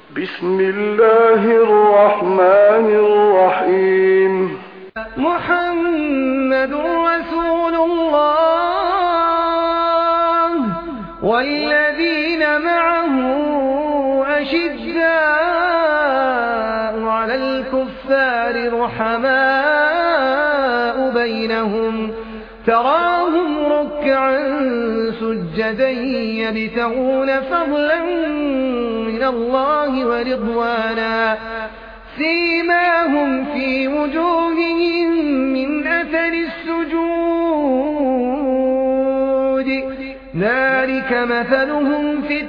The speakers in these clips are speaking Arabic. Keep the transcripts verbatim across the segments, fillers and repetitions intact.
بسم الله الرحمن الرحيم. محمد رسول الله والذين معه أشداء على الكفار رحماء بينهم تراهم ركعا سجدا يبتغون فضلا من الله ورضوانا سيماهم في وجوههم من أثر السجود ذلك مثلهم في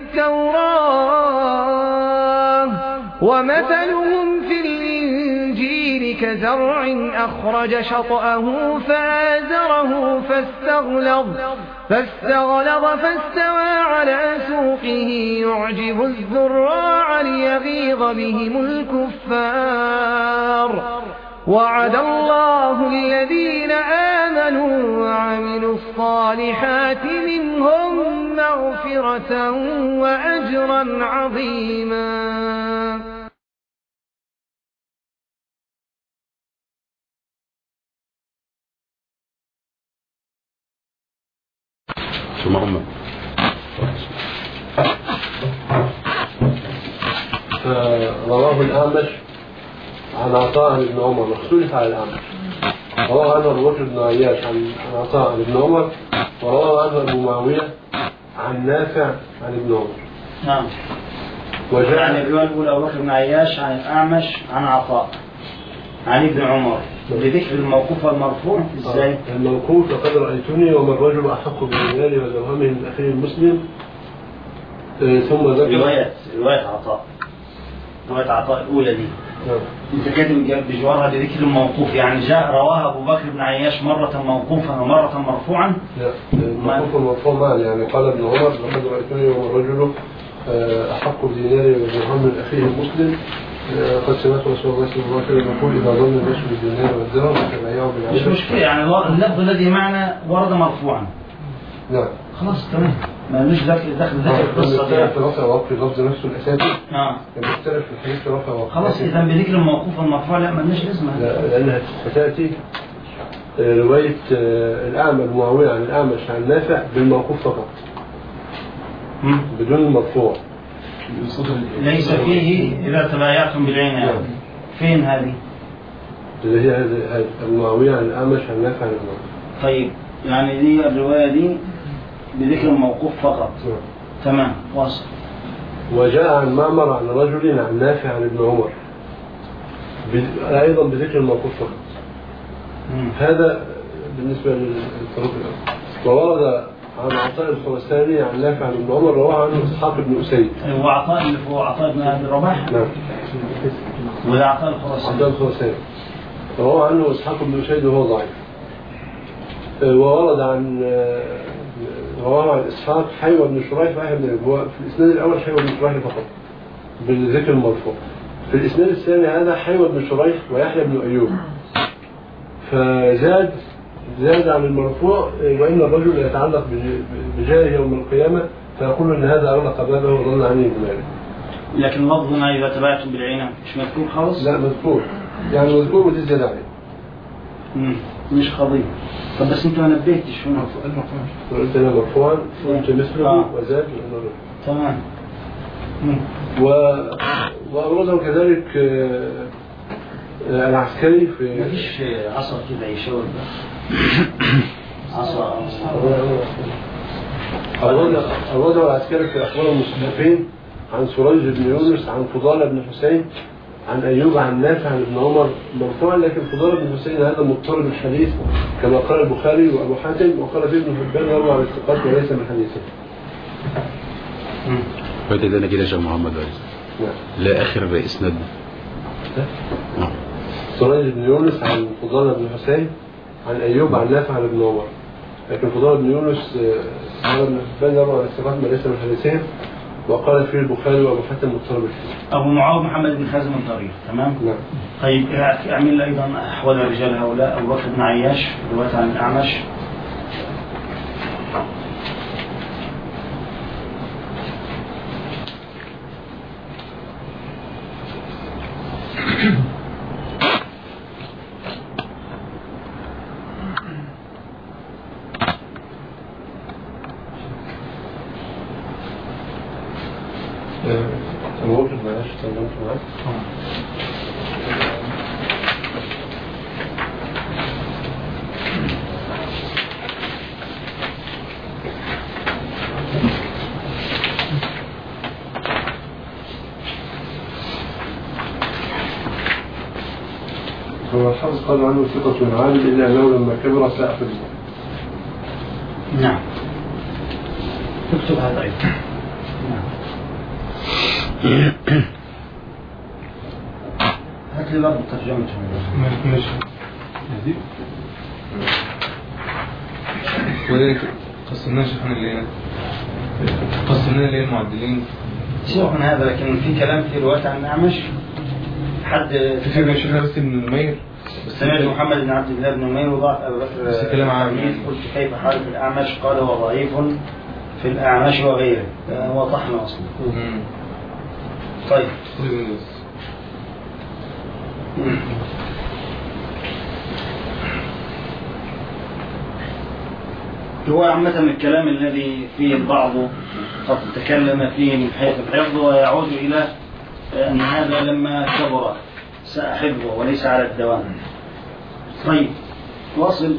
التوراة ومثلهم في الإنجيل كزرع أخرج شطأه فآزره فاستغلظ فاستغلظ فاستوى على سوقه يعجب الزراع ليغيظ بهم الكفار وعد الله الذين آمنوا وعملوا الصالحات منهم مغفرة وأجرا عظيما. محمد رواه الأعمش عن عطاء بن عمر واختلف على الأعمش. رواه عنه أبو بكر بن عياش عن عطاء بن عمر ورواه عنه أبو معاوية عن نافع عن ابن عمر. نعم. يعني الرواية الأولى أبو بكر بن عياش عن الأعمش عن عطاء عن ابن عمر بذكر الموقوف والمرفوع ازاي؟ آه. الموقوف لقد رأيتني وما الرجل أحق بالمال ودرهمه من أخيه المسلم. آه ثم ذكر رواية رواية عطاء رواية عطاء الأولى دي. نعم. أنت كاتب بجوارها بذكر الموقوف يعني جاء رواها أبو بكر بن عياش مرة موقوفا ومرة مرفوعا. لا الموقوف والمرفوع معا يعني قال ابن عمر لقد رأيتني وما الرجل أحق بالمال ودرهمه من أخيه المسلم. قد سمعت رسول الله صلى الله عليه وسلم يقول إذا ظن الناس بالدينار والدرهم فبايعوا بالعشر. مش مشكلة يعني اللفظ الذي معنا ورد مرفوعا. نعم. خلاص تمام. ما ليش دخل دخل ذكر القصة دي. في رفع وقف اللفظ نفسه الأساسي. نعم. يختلف في الحديث في رفع وقف. خلاص إذا بذكر الموقوف المرفوع لا ما ليش لازمة. لا لأنها ستأتي رواية الأعمى المعاوية عن الأعمش عن نافع بالموقوف فقط. بدون المرفوع. ليس فيه إذا تبايعتم بالعين يعني. فين هذه؟ اللي هي هذه المعاوية عن الأعمش عن نافع عن الأعمش. طيب يعني دي الرواية دي بذكر الموقوف فقط. م. تمام واصل. وجاء عن معمر عن رجل عن نافع عن ابن عمر أيضا بذكر الموقوف فقط. م. هذا بالنسبة للطرق الأول. وورد عن عطاء الخراساني عن نافع عن ابن عمر رواه عنه إسحاق بن أسيد. هو عطاء اللي هو عطاء بن أبي رباح. نعم. وده عطاء الخراساني. عطاء الخراساني رواه عنه إسحاق بن أسيد وهو ضعيف. وورد عن رواه عن إسحاق حيوى بن شريح ويحيى بن أيوب. في الإسناد الأول حيوى بن شريح فقط بالذكر المرفوع. في الإسناد الثاني هذا حيوى بن شريح ويحيى بن أيوب فزاد زاد عن المرفوع وإن الرجل يتعلق بجاه يوم القيامة فيقول إن هذا أغلق بابه وظن عني بماله. لكن لفظنا إذا تبعتم بالعين مش مذكور خالص؟ لا مذكور يعني مذكور وتزيد عليه. امم مش قضية. طب بس أنت ما نبهتش شو المرفوع؟ قلت أنا مرفوعا وأنت مثله آه. وزاد لأنه تمام. و وأورده كذلك العسكري في ما فيش عصا كده يشاور ده. عصا أورده العسكري في أخبار المصنفين عن سريج بن يونس عن فضالة بن حسين عن أيوب عن نافع عن ابن عمر مرفوعا لكن فضالة بن حسين هذا مضطرب الحديث كما قال البخاري وأبو حاتم وقال فيه ابن حبان يروى عن الثقات وليس من حديثه. فأنت ده أنا كده شيخ محمد عايز. نعم. لا آخر إسناد. نعم. سريج بن يونس عن فضالة بن حسين عن أيوب عن نافع عن ابن عمر لكن فضالة بن يونس هذا ابن حبان يروى عن الثقات وليس من حديثه وقال فيه البخاري وابو حاتم مضطرب الحديث. ابو معاويه محمد بن حازم الضرير تمام. نعم. طيب اعمل ايضا احوال الرجال هؤلاء ابو بكر بن عياش روايه عن الاعمش. الموقف بلاش ترجمته معاك. هو الحافظ قال عنه ثقة عالم إلا أنه لما كبر ساء في الموت. نعم. اكتب هذا أيضا. نعم. هات لي برضه ترجمته. ماشي. هذه. وذلك قسمناه شيخنا اللي قسمناه اللي المعدلين. سيبك من هذا، لكن في كلام في رواية عن الأعمش. حد في كلام شيخنا بس ابن نمير. سمعت محمد بن عبد الله بن نمير وضعف أبو بكر. بس كلام عام. قلت كيف حال في الأعمش؟ قال هو ضعيف في الأعمش وغيره. هو طحن أصلا. طيب. هو عامة الكلام الذي فيه البعض قد تكلم فيه من حيث الحفظ، ويعود إلى أن هذا لما كبر ساء حفظه وليس على الدوام. طيب واصل.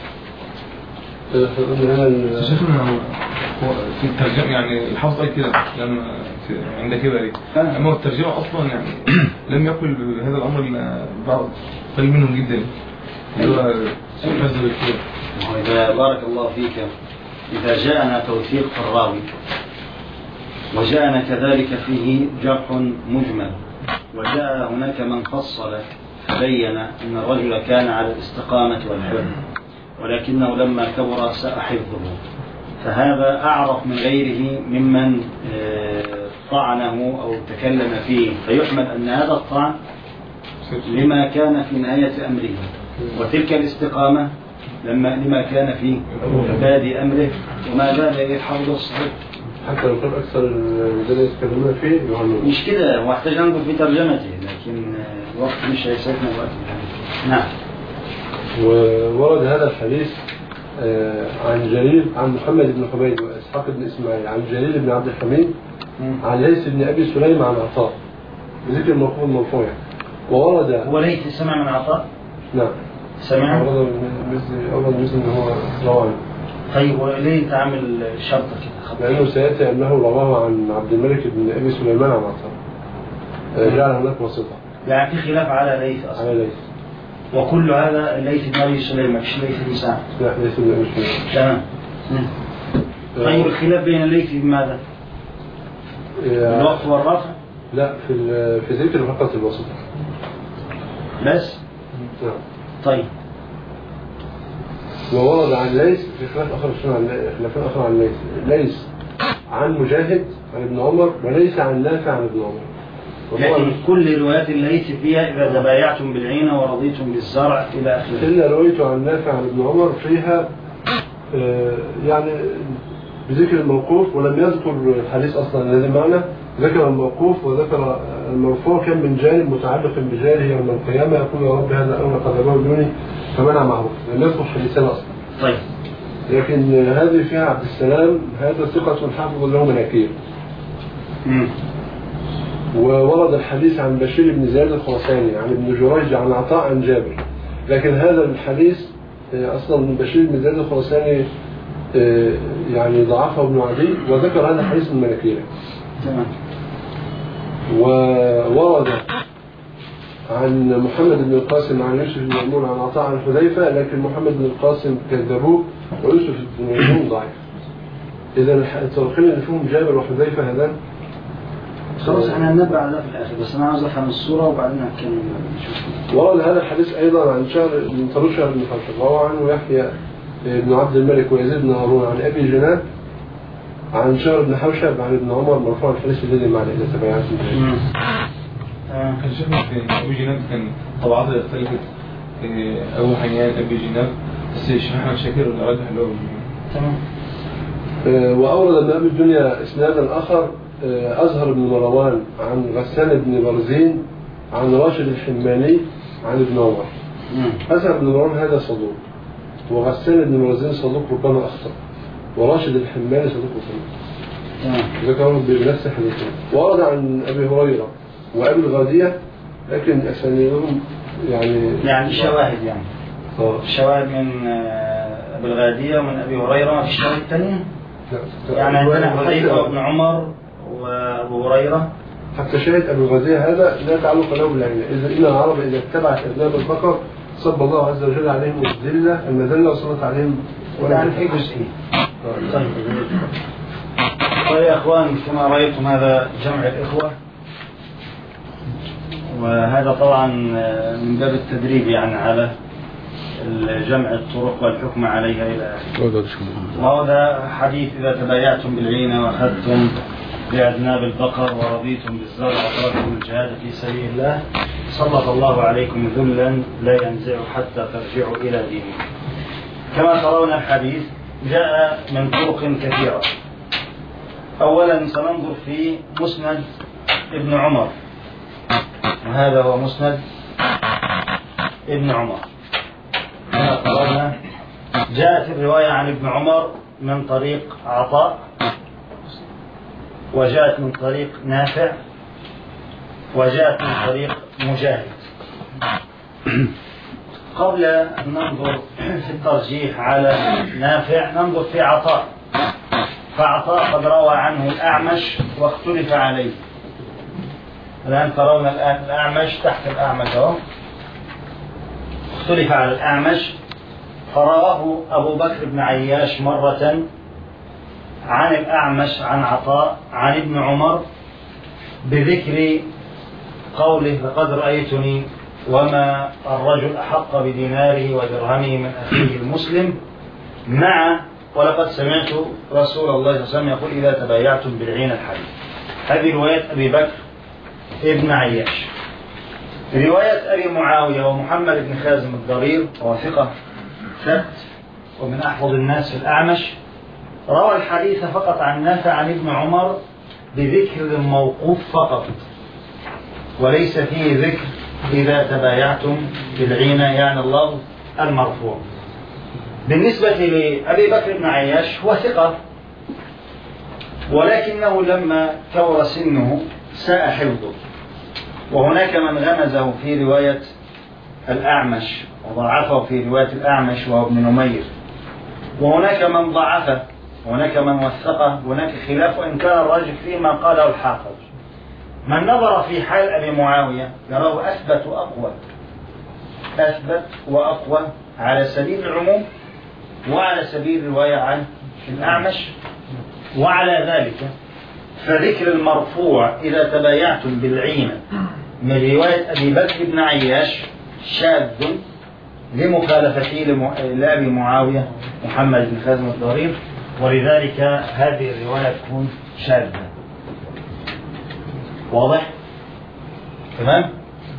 شيخنا هو في الترجمة يعني الحفظ أي كده لما عند كبري، أما الترجمة أصلا يعني لم يقل بهذا الأمر إلا بعض قليل منهم جدا اللي هو فاز بالكثير. إذا بارك الله فيك، إذا جاءنا توثيق الراوي وجاءنا كذلك فيه جرح مجمل، وجاء هناك من فصل فبين أن الرجل كان على الاستقامة والحفظ ولكنه لما كبر ساء حفظه، فهذا أعرف من غيره ممن طعنه أو تكلم فيه، فيحمل أن هذا الطعن لما كان في نهاية أمره، وتلك الاستقامة لما لما كان في بادئ أمره، وما زال يحفظ الصحيح حتى لو كان أكثر الذين يتكلمون فيه يعني مش كده. هو احتاج عنده في ترجمته، لكن الوقت مش هيسعفنا الوقت. نعم. وورد هذا الحديث عن جرير عن محمد بن حميد وإسحاق بن إسماعيل عن جرير بن عبد الحميد عن ليث بن أبي سليم عن عطاء بذكر الموقوف المرفوع. وورد هو ليث سمع من عطاء؟ نعم سمع. ورد مثل أول مثل إن هو رواه. طيب وليه تعمل شرطة كده؟ لأنه سيأتي أنه رواه عن عبد الملك بن أبي سليمان عن عطاء، جعل هناك واسطة. يعني في خلاف على ليث أصلا. على ليث. وكل هذا ليث بن أبي سليمان مش ليث بن سعد. لا ليث بن أبي سليمان. تمام. طيب الخلاف بين الليث بماذا؟ الوقف والرفع؟ لا في في ذكر فقط الوسط بس. نعم. طيب. وورد عن ليث في خلاف آخر عن خلاف آخر عن ليث ليث عن مجاهد عن ابن عمر وليس عن نافع عن ابن عمر. لكن كل روايات الليث فيها إذا تبايعتم بالعينة ورضيتم بالزرع إلى آخره. إلا روايته عن نافع عن ابن عمر فيها آه يعني بذكر الموقوف، ولم يذكر الحديث أصلا الذي معنا، ذكر الموقوف وذكر المرفوع كان من جانب متعلق بجاره يوم القيامة يقول يا رب هذا أولى قدمه دوني فمنع معروف، لم يذكر حديثان أصلا. طيب. لكن هذه فيها عبد السلام هذا ثقة حافظ له مناكير. وورد الحديث عن بشير بن زياد الخراساني عن ابن جريج عن عطاء عن جابر، لكن هذا الحديث أصلا بشير بن زياد الخراساني يعني ضعفه ابن عدي وذكر هذا الحديث من مناكيره. تمام. وورد عن محمد بن القاسم عن يوسف بن ميمون عن عطاء عن حذيفة، لكن محمد بن القاسم كذبوه ويوسف بن ميمون ضعيف. إذا الطريقين اللي فيهم جابر وحذيفة هذان خلاص احنا هننبه على ده في الآخر، بس أنا عاوز أفهم الصورة وبعدين هنتكلم. ورد هذا الحديث أيضا عن شهر من طريق شهر بن حوشب روى عنه يحيى بن عبد الملك ويزيد بن هارون عن أبي جناب عن شهر بن حوشب عن ابن عمر مرفوع الحديث الذي معنا إذا تبعاتم. كان شيخنا في أبي جناب كان طبعات اختلفت، أبو حيان أبي جناب بس الشيخ أحمد شاكر اللي رجح له. تمام. وأورد ابن أبي الدنيا إسنادا آخر أزهر بن مروان عن غسان بن برزين عن راشد الحماني عن ابن عمر. أزهر بن مروان هذا صدوق، وغسان بن برزين صدوق ربما أخطأ، وراشد الحماني صدوق ربما. ذكرهم بنفس الحديث. ورد عن أبي هريرة وأبي الغازية لكن أسانيدهم يعني يعني شواهد يعني اه شواهد من أبي الغازية ومن أبي هريرة. ما في شواهد ثانية يعني عندنا حديث ابن عمر وأبو هريرة. حتى شاهد أبي الغازية هذا لا تعلق له بالعلم. إذا إن العرب إذا اتبعت أذناب البقر صب الله عز وجل عليهم الذلة المذلة وصلت عليهم ولا في جزئي. طيب طيب يا أخوان كما رأيتم هذا جمع الإخوة، وهذا طبعا من باب التدريب يعني على جمع الطرق والحكم عليها إلى آخره. وهذا حديث إذا تبايعتم بالعينة وأخذتم بأذناب البقر ورضيتم بالزرع وتركتم الجهاد في سبيل الله سلط الله عليكم ذلا لا ينزع حتى ترجعوا إلى دينكم. كما ترون الحديث جاء من طرق كثيرة. أولا سننظر في مسند ابن عمر، وهذا هو مسند ابن عمر. كما ترون جاءت الرواية عن ابن عمر من طريق عطاء، وجاءت من طريق نافع، وجاءت من طريق مجاهد. قبل أن ننظر في الترجيح على نافع ننظر في عطاء. فعطاء قد روى عنه الأعمش واختلف عليه. الآن ترون الآن الأعمش تحت الأعمش اهو، اختلف على الأعمش. فرواه أبو بكر بن عياش مرة عن الأعمش عن عطاء عن ابن عمر بذكر قوله لقد رأيتني وما الرجل أحق بديناره ودرهمه من أخيه المسلم مع ولقد سمعت رسول الله صلى الله عليه وسلم يقول إذا تبايعتم بالعين الحديث. هذه رواية أبي بكر ابن عياش. رواية أبي معاوية ومحمد بن خازم الضرير وثقة ثبت ومن أحفظ الناس في الأعمش روى الحديث فقط عن نافع عن ابن عمر بذكر الموقوف فقط، وليس فيه ذكر إذا تبايعتم بالعينة يعني الله المرفوع. بالنسبة لأبي بكر بن عياش هو ثقة، ولكنه لما كبر سنه ساء حفظه، وهناك من غمزه في رواية الأعمش وضعفه في رواية الأعمش وهو ابن نمير، وهناك من ضعفه وهناك من وثقه، وهناك خلاف وإن كان الراجح فيما قاله الحافظ. من نظر في حال أبي معاوية يراه أثبت وأقوى أثبت وأقوى على سبيل العموم وعلى سبيل الرواية عن الأعمش. وعلى ذلك فذكر المرفوع إذا تبايعتم بالعينة من رواية أبي بكر بن عياش شاذ لمخالفته لأبي معاوية محمد بن خازم الضرير، ولذلك هذه الرواية تكون شاذة. واضح؟ تمام؟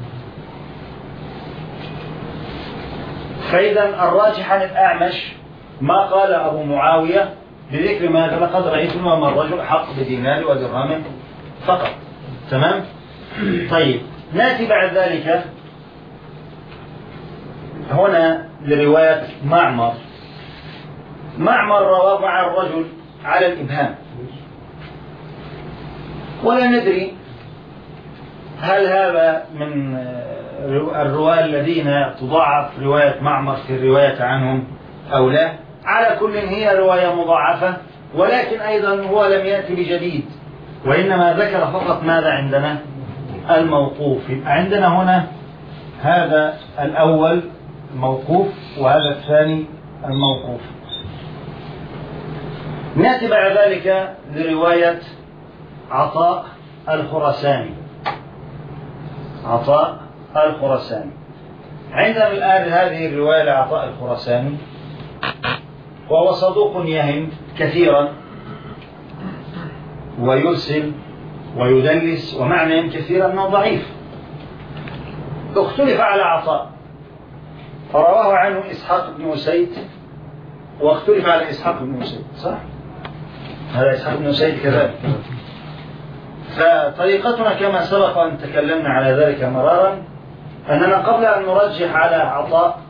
فإذا الراجح عن الأعمش ما قال أبو معاوية بذكر ما لقد رأيتم وما الرجل حق بدينار ودرهم فقط. تمام؟ طيب نأتي بعد ذلك هنا لرواية معمر. معمر روى مع الرجل على الإبهام، ولا ندري هل هذا من الرواة الذين تضاعف رواية معمر في الرواية عنهم أو لا. على كل هي رواية مضاعفة، ولكن أيضا هو لم يأتي بجديد، وإنما ذكر فقط ماذا عندنا الموقوف. عندنا هنا هذا الأول الموقوف وهذا الثاني الموقوف. نأتي بعد ذلك لرواية عطاء الخرساني. عطاء الخرساني عندنا الآن هذه الرواية لعطاء الخرساني، وهو صدوق يهم كثيرا ويرسل ويدلس، ومعنى يهم كثيرا أنه ضعيف. اختلف على عطاء فرواه عنه إسحاق بن أسيد، واختلف على إسحاق بن أسيد صح؟ هذا إسحاق بن أسيد كذلك. فطريقتنا كما سبق أن تكلمنا على ذلك مرارا أننا قبل أن نرجح على عطاء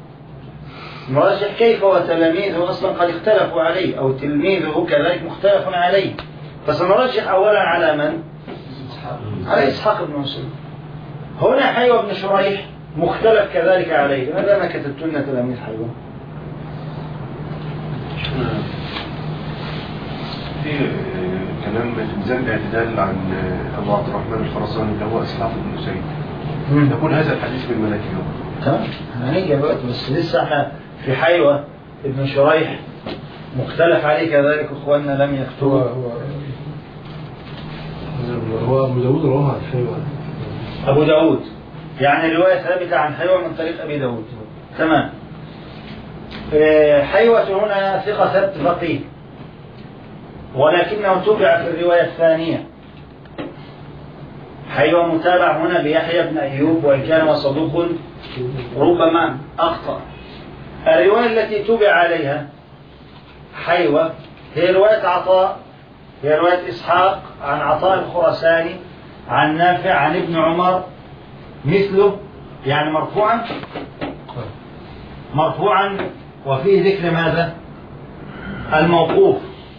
نرجح كيف وتلاميذه أصلا قد اختلفوا عليه، أو تلميذه كذلك مختلف عليه، فسنرجح أولا على من؟ على إسحاق بن منصور. هنا حيوة بن شريح مختلف كذلك عليه. ماذا ما كتبت لنا تلاميذ حيوة؟ في كلام في ميزان الاعتدال عن أبو عبد الرحمن الخراساني اللي هو إسحاق بن سعيد، يقول هذا الحديث من مناكبه. تمام، هنيجي بقى بس لسه احنا في حيوة ابن شريح مختلف عليه كذلك اخواننا لم يكتبوا. هو أبو داود رواه عن حيوة. أبو داود يعني رواية ثابتة عن حيوة من طريق أبي داود. تمام. حيوة هنا ثقة ثبت فقيه، ولكنه تبع في الرواية الثانية. حيوة متابع هنا بيحيى بن أيوب، وإن كان صدوق ربما أخطأ. الرواية التي تبع عليها حيوة هي رواية عطاء، هي رواية إسحاق عن عطاء الخراساني عن نافع عن ابن عمر مثله، يعني مرفوعا مرفوعا وفيه ذكر ماذا؟ الموقوف.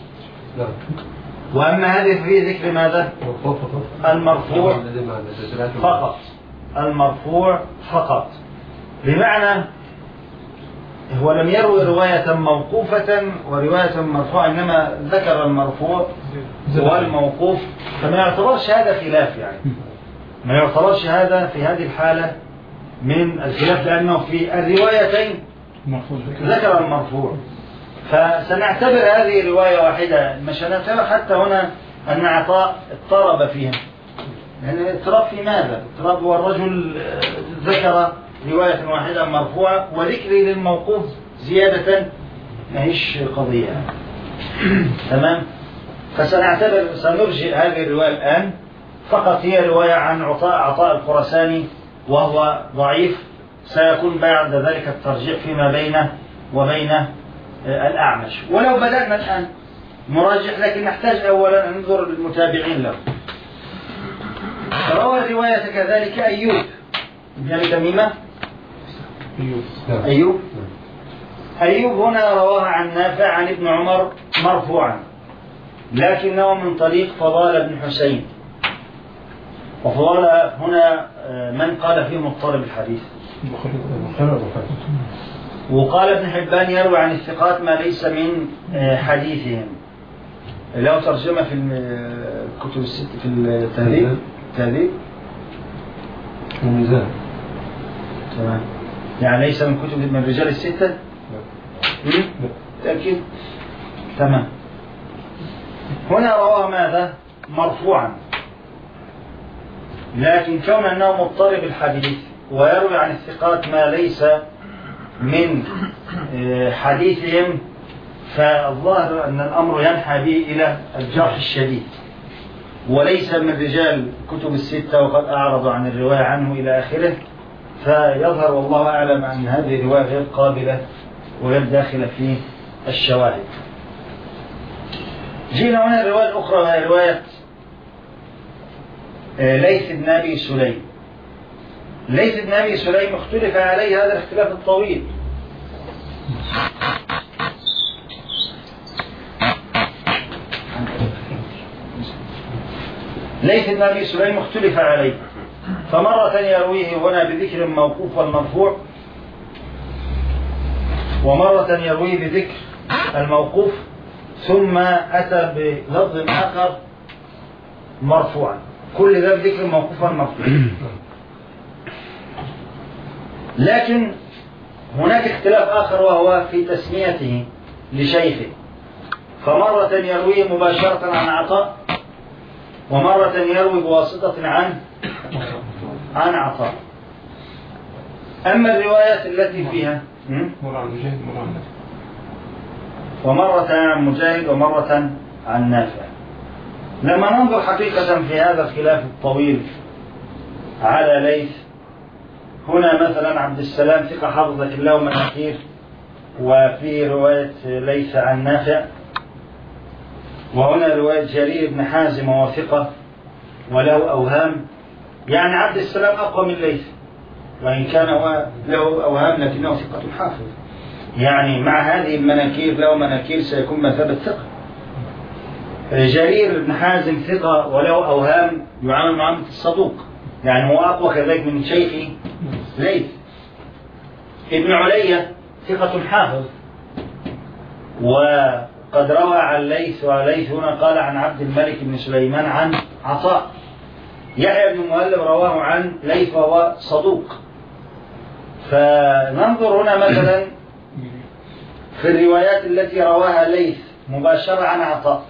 وأما هذه فيه ذكر ماذا؟ المرفوع فقط، المرفوع فقط، بمعنى هو لم يروي رواية موقوفة ورواية مرفوعة، إنما ذكر المرفوع والموقوف، فما يعتبرش هذا خلاف، يعني ما يعتبرش هذا في هذه الحالة من الخلاف، لأنه في الروايتين ذكر المرفوع. فسنعتبر هذه رواية واحدة، مش هنعتبر حتى هنا أن عطاء اضطرب فيها، يعني اضطراب في ماذا؟ اضطراب هو الرجل ذكر رواية واحدة مرفوعة وذكري للموقوف زيادة، ما هيش قضية. تمام. فسنعتبر سنرجئ هذه الرواية الآن، فقط هي رواية عن عطاء عطاء الخراساني وهو ضعيف، سيكون بعد ذلك الترجيح فيما بينه وبين الأعمش. ولو بدأنا الآن نراجح، لكن نحتاج أولا أن ننظر للمتابعين له. روى الرواية كذلك أيوب بن أبي تميمة. أيوب أيوب هنا رواها عن نافع عن ابن عمر مرفوعا، لكنه من طريق فضال بن حسين. وفضال هنا من قال فيه مضطرب الحديث، وقال ابن حبان يروي عن الثقات ما ليس من حديثهم. له ترجمة في الكتب الست في التهذيب التهذيب الميزان. تمام، يعني ليس من كتب من الرجال الستة. تأكيد. تمام. هنا رواه ماذا؟ مرفوعا، لكن كون أنه مضطرب الحديث ويروي عن الثقات ما ليس من حديثهم، فالظاهر أن الأمر ينحى به إلى الجرح الشديد، وليس من رجال كتب الستة وقد أعرضوا عن الرواية عنه إلى آخره. فيظهر والله أعلم أن هذه الرواية غير قابلة وغير داخلة في الشواهد. جينا هنا الرواية الأخرى وهي رواية ليث بن أبي سليم. ليث بن أبي سليم اختلف عليه هذا الاختلاف الطويل. ليث بن أبي سليم اختلف عليه، فمرة يرويه هنا بذكر الموقوف والمرفوع، ومرة يرويه بذكر الموقوف ثم أتى بلفظ آخر مرفوعا، كل ذا بذكر الموقوف والمرفوع. لكن هناك اختلاف آخر وهو في تسميته لشيخه، فمرة يرويه مباشرة عن عطاء، ومرة يروي بواسطة عن عن عطاء. أما الروايات التي فيها ومرة عن مجاهد ومرة عن نافع. لما ننظر حقيقة في هذا الخلاف الطويل على ليث، هنا مثلا عبد السلام ثقة حافظ لكن له مناكير، وفي رواية ليث عن نافع. وهنا رواية جرير بن حازم وثقة وله أوهام، يعني عبد السلام أقوى من ليث وإن كان له أوهام لكنه ثقة حافظ، يعني مع هذه المناكير له مناكير سيكون مثابة ثقة. جرير بن حازم ثقة وله أوهام يعامل معاملة الصدوق، يعني هو أقوى كذلك من شيخي ليث. ابن علية ثقة حافظ، وقد روى عن ليث، وليث هنا قال عن عبد الملك بن سليمان عن عطاء. يحيى بن مهلب رواه عن ليث وهو صدوق. فننظر هنا مثلا في الروايات التي رواها ليث مباشرة عن عطاء،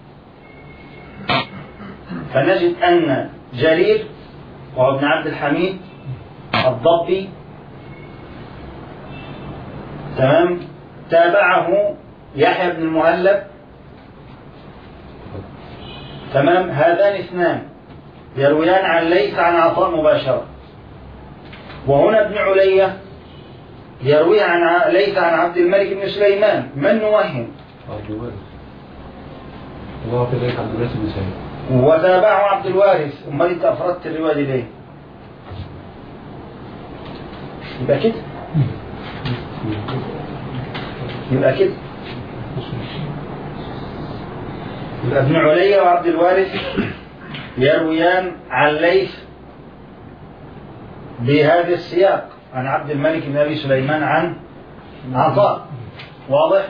فنجد أن جرير وهو ابن عبد الحميد الضبي تمام تابعه يحيى بن المهلب تمام. هذان اثنان يرويان عن ليث عن عطاء مباشرة. وهنا ابن علية يروي عن ليث عن عبد الملك بن سليمان. من نوهم؟ وتابعه عبد الوارث. أمال أنت أفردت الرواية دي ليه؟ يبقى كده يبقى كده يبقى ابن علية وعبد الوارث يرويان عن ليث بهذا السياق عن عبد الملك بن أبي سليمان عن عطاء. واضح؟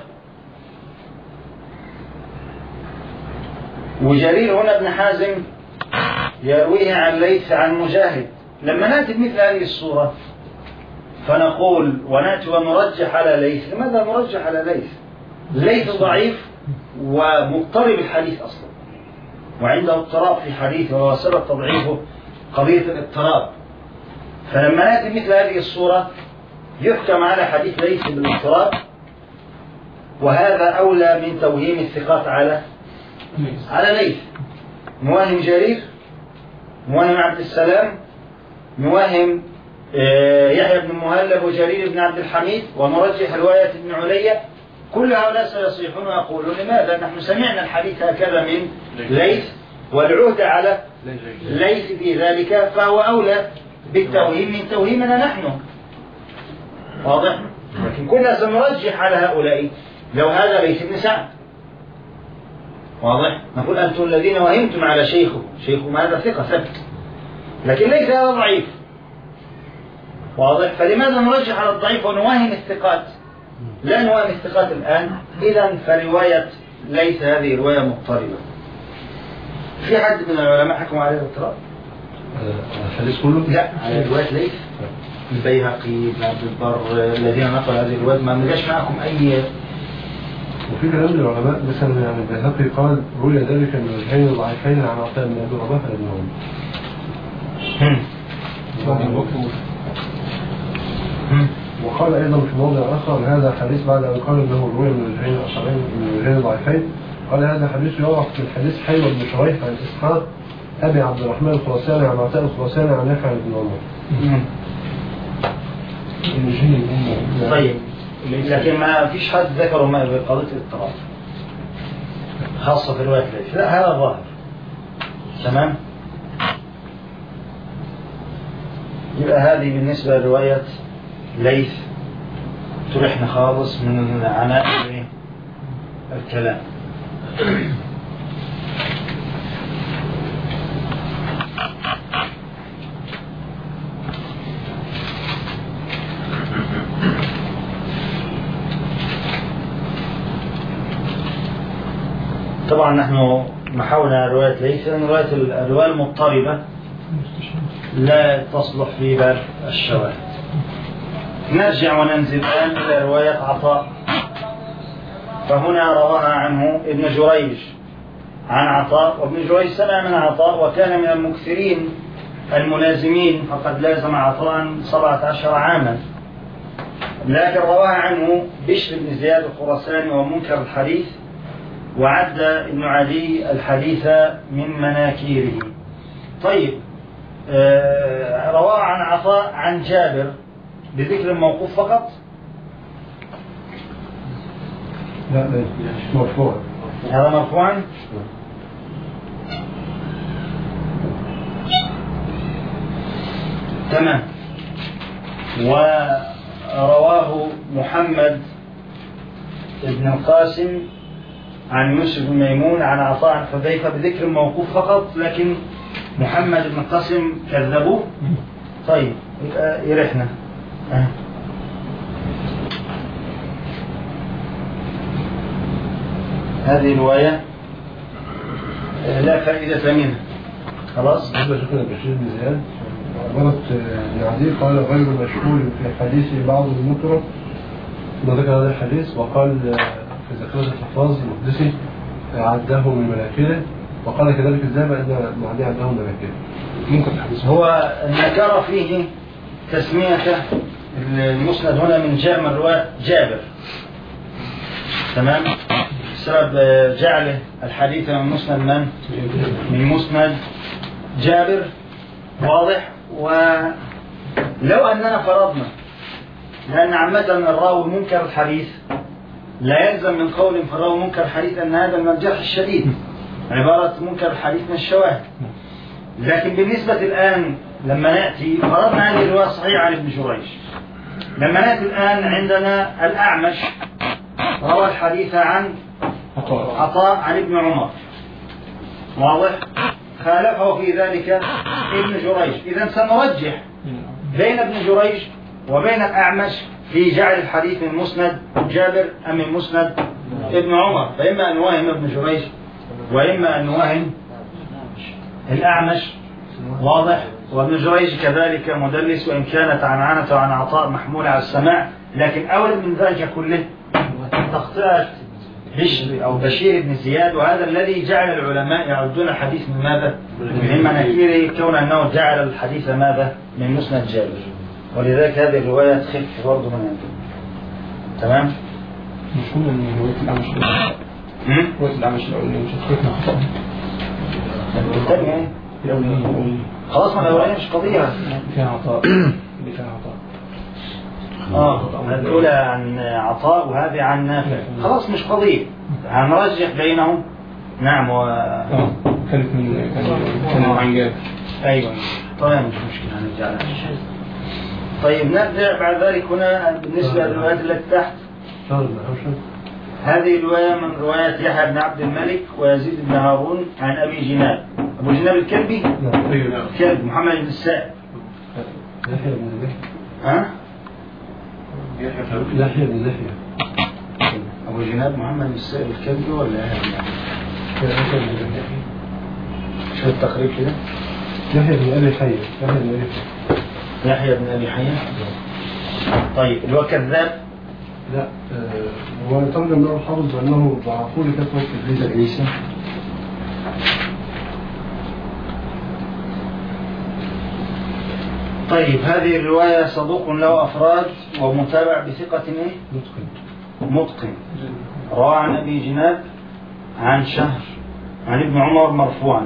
وجرير هنا ابن حازم يرويه عن ليث عن مجاهد. لما نأتي بمثل هذه الصورة فنقول ونأتي ونرجح على ليث. لماذا نرجح على ليث؟ ليث ضعيف ومضطرب الحديث أصلا، وعنده اضطراب في حديثه، وهو سبب تضعيفه قضية الاضطراب. فلما نأتي مثل هذه الصورة يحكم على حديث ليث بالاضطراب، وهذا أولى من توهيم الثقات على على ليث. نوهم جرير، نوهم عبد السلام، نوهم يحيى بن المهلب وجرير بن عبد الحميد، ونرجح رواية ابن علية. كل هؤلاء سيصيحون ويقولون لماذا نحن سمعنا الحديث هكذا من ليث والعهد على ليث في ذلك، فهو أولى بالتوهيم من توهيمنا نحن. واضح؟ لكن كنا سنرجح على هؤلاء لو هذا ليث بن سعد. واضح؟ نقول أنتم الذين وهمتم على شيخه، شيخه هذا ثقة ثبت، لكن ليس هذا ضعيف. واضح؟ فلماذا نرجح على الضعيف ونوهم الثقات؟ لا نوهم الثقات الآن. إذن فرواية ليس هذه رواية مضطربة. في حد من العلماء حكم عليه الاضطراب؟ الحديث كله؟ لا، على رواية ليث. البيهقي، ابن عبد البر، الذين نقلوا هذه الرواية ما نلقاش معكم أي. وفي كلام للعلماء مثلا يعني البيهقي قال روي ذلك من وجهين ضعيفين عن عطاء بن أبي رباح بن عمر. وقال أيضا في موضع آخر هذا حديث بعد أن قال أنه روي من وجهين آخرين من وجهين ضعيفين، قال هذا حديث يعرف من حديث حيوة بن شريح عن إسحاق أبي عبد الرحمن الخراساني عن عطاء الخراساني عن نافع بن عمر. طيب، لكن ما فيش حد ذكره ما بقضية الاضطراب خاصة في رواية ليث. لا، هذا ظاهر. تمام. يبقى هذه بالنسبة لرواية ليث تريحنا خالص من عناء الكلام. طبعا نحن محاولنا رواية ليث لأن رواية الرواية المضطربة لا تصلح في باب الشواهد. نرجع وننزل الآن إلى رواية عطاء. فهنا رواها عنه ابن جريج عن عطاء، وابن جريج سمع من عطاء وكان من المكثرين الملازمين، فقد لازم عطاء سبعة عشر عاما. لكن رواها عنه بشر بن زياد الخراساني ومنكر الحديث، وعد ابن علي الحديث من مناكيره. طيب، آه رواه عن عطاء عن جابر بذكر الموقوف فقط؟ لا لا مرفوع. هذا مرفوعا؟ تمام. ورواه محمد بن القاسم عن يوسف بن ميمون عن عطاء عن حذيفة بذكر موقوف فقط، لكن محمد بن قاسم كذبوه. طيب يرحنا. أه. هذه رواية لا فائدة منها. خلاص. هذا شكرا بشير بن زياد عبارة عدي قال غير مشهور في حديث بعض المكره وذكر هذا الحديث وقال في ذاكرة الحفاظ المقدسي عده من مناكيره، وقال كذلك الذهبي أن معدي عده من مناكيره. ممكن الحديث هو نكر فيه تسمية المسند هنا من جاء من رواية جابر. تمام. سبب جعله الحديث من مسند من؟ من مسند جابر. واضح. ولو أننا فرضنا لأن عامة الراوي منكر الحديث لا يلزم من قول فالراوي منكر الحديث أن هذا من الجرح الشديد، عبارة منكر الحديث من الشواهد. لكن بالنسبة الآن لما نأتي فرضنا هذه الرواية صحيحة عن ابن جريج، لما نأتي الآن عندنا الأعمش روى الحديث عن عطاء عن ابن عمر. واضح. خالفه في ذلك ابن جريج. إذن سنرجح بين ابن جريج وبين الأعمش في جعل الحديث من مسند جابر أم من مسند ابن عمر، فإما أن نوهم ابن جريج وإما أن نوهم الأعمش. واضح. وابن جريج كذلك مدلس، وإن كانت عنعنته عن عطاء محمولة على السماع، لكن أول من ذلك كله تخطئة بشر أو بشير بن زياد، وهذا الذي جعل العلماء يعدون الحديث من ماذا؟ من مناكيره، كون أنه جعل الحديث ماذا؟ من مسند جابر. ولذلك هذه الرواية تخف برضه من عنده. تمام؟ مش كنا من رواية الأعمش رواية الأعمش الأولية مش هتخفنا خطأ الثانية خلاص. ما الأولية مش قضية فيها عطاء فيها عطاء اه الأولى عن عطاء وهذه عن نافع، خلاص مش قضية، هنرجح بينهم. نعم. و اه كانت من كان عن جابر. أيوة. طيب مش مشكلة هنرجع لها. طيب نبدأ بعد ذلك هنا بالنسبة للروايات التي تحت. هذه الرواية من رواية يحيى بن عبد الملك ويزيد بن هارون عن أبي جناب. أبو جناب الكلبي كلب محمد بن السائب. ها؟ يحيى بن يحيى. أبو جناب محمد بن السائب الكلبي ولا يحيى بن يحيى؟ شو التقريب كده؟ يحيى بن أبي حية. يحيى بن أبي حية. يحيى بن أبي حية. طيب اللي هو كذاب؟ لا هو يترجم له الحافظ بأنه ضعفوه لكثرة تدليسه. طيب هذه الرواية صدوق له أفراد ومتابع بثقة إيه؟ متقن. متقن. روى عن أبي جناب عن شهر عن ابن عمر مرفوعا.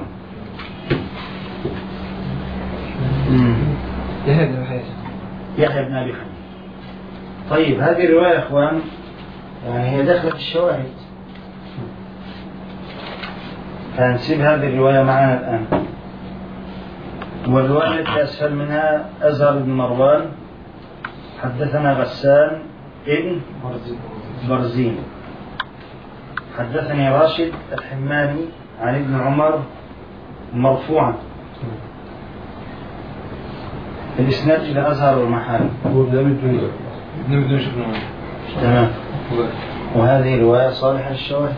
يحيى بن حيان. يحيى بن أبي حيان. طيب هذه الرواية يا إخوان يعني هي دخلت الشواهد، فنسيب هذه الرواية معنا الآن. والرواية التي أسفل منها أزهر بن مروان حدثنا غسان ابن برزين حدثني راشد الحماني عن ابن عمر مرفوعا. الإسناد إلى أزهر والمحارم. هو ابن أبي الدنيا. ابن أبي الدنيا. تمام. وهذه رواية صالحة للشواهد.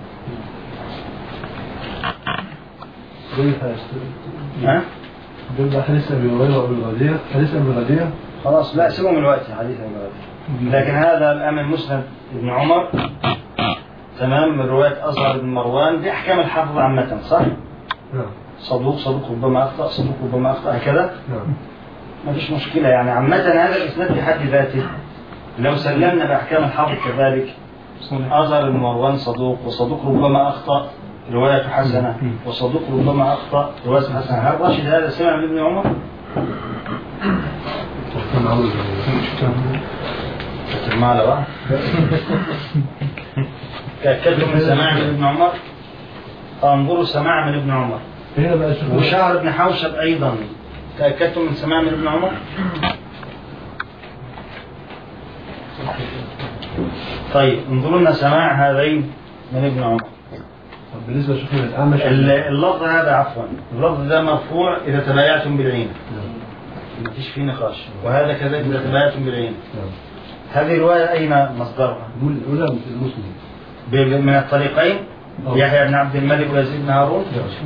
ها؟ دول حديث أبي هريرة وأبي الغدير. حديث أبي الغدير خلاص لا سيبهم الوقت حديث أبي الغدير، لكن هذا الأمن مسند ابن عمر. تمام. من رواية أزهر بن مروان. دي أحكام الحافظ عامة صح؟ نعم. صدوق صدوق ربما أخطأ صدوق ربما أخطأ هكذا. نعم. ما فيش مشكلة يعني. عامة هذا الإسناد في حد ذاته لو سلمنا بأحكام الحافظ كذلك أزهر بن مروان صدوق، وصدوق ربما أخطأ رواية حسنة، وصدوق ربما أخطأ رواية حسنة. هل راشد هذا سمع من ابن عمر؟ ما له بقى تأكدوا من سماع من ابن عمر. انظروا سماع من ابن عمر. وشعر ابن حوشب أيضا تأكدتم من سماع من ابن عمر. طيب انظروا لنا سماع هذين من ابن عمر. طب بالنسبة لشيخنا الأعمش اللفظ هذا عفوا اللفظ ده مرفوع إذا تبايعتم بالعين، ما فيش فيه نقاش، وهذا كذلك إذا تبايعتم بالعين. هذه الرواية أين مصدرها؟ الأولى المسلم من الطريقين يحيى بن عبد الملك ويزيد بن هارون.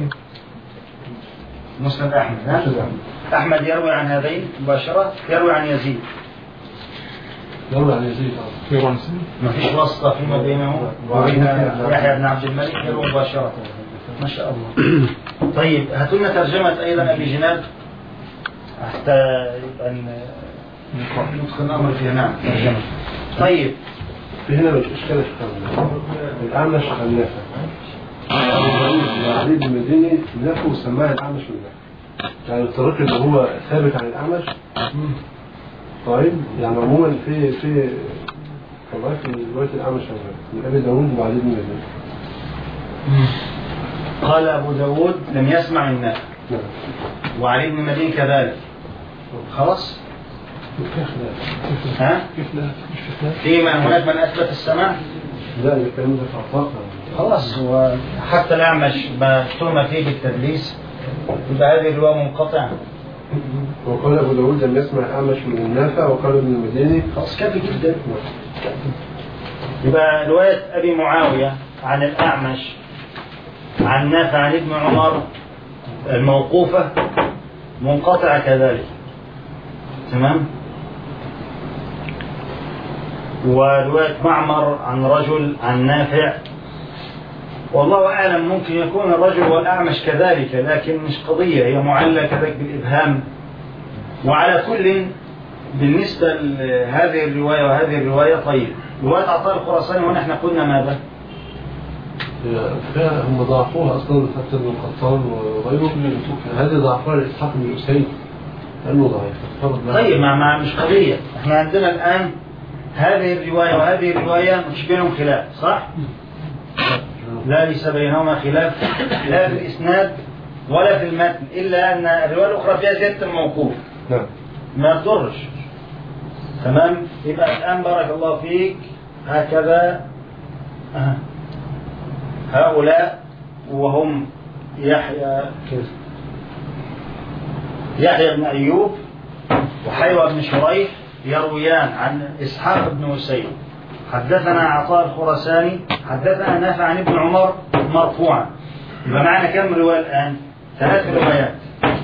مسند أحمد. أحمد يروي عن هذين مباشرة، يروي عن يزيد يروي عن يزيد ما فيش واسطة فيما بينه وبين يحيى بن عبد الملك، يروي مباشرة. ما شاء الله. طيب هاتوا لنا ترجمة أيضا أبي جناد حتى أن ندخل الأمر فيها. نعم ترجمة. طيب في هنا مش إشكال الأعمش عن نافع. علي بن المديني نافع وسماه الأعمش من نافع، يعني الطريق اللي هو ثابت عن الأعمش. طيب يعني عموما في في طبعا في رواية الأعمش من أبي داود وعلي بن المديني. قال أبو داود لم يسمع من نافع وعلي بن المديني كذلك. خلاص ها؟ في من هناك من أثبت السماع؟ لا الكلام ده في عطاء. خلاص وحتى الأعمش ما تهم فيه بالتدليس يبقى هذه الرواية منقطعة. وقال أبو داود لم يسمع الأعمش من النافع وقال ابن المديني. خلاص كافي جدا. يبقى رواية أبي معاوية عن الأعمش عن نافع عن ابن عمر الموقوفة منقطعة كذلك. تمام. ورواية معمر عن رجل عن نافع والله أعلم ممكن يكون الرجل والأعمش كذلك، لكن مش قضية، هي معلة كذلك بالإبهام. وعلى كل بالنسبة لهذه الرواية وهذه الرواية طيب رواية عطاء الخراساني ونحن قلنا ماذا؟ هم ضعفوها أصلا حتى ابن القطان وغيره. هذه ضعفوها لإسحاق بن الحسين لأنه ضعيف. طيب ما, ما مش قضية، احنا عندنا الآن هذه الرواية وهذه الرواية مش بينهم خلاف صح؟ لا ليس بينهما خلاف لا في الإسناد ولا في المتن، إلا أن الرواية الأخرى فيها زيادة الموقوف. نعم. ما تضرش. تمام. يبقى الآن بارك الله فيك هكذا أه. هؤلاء وهم يحيى يحيى بن أيوب وحيوى بن شريح يرويان عن إسحاق بن حسين حدثنا عطاء الخراساني حدثنا نافع عن ابن عمر مرفوعا. يبقى معنا كم رواية الآن؟ ثلاث روايات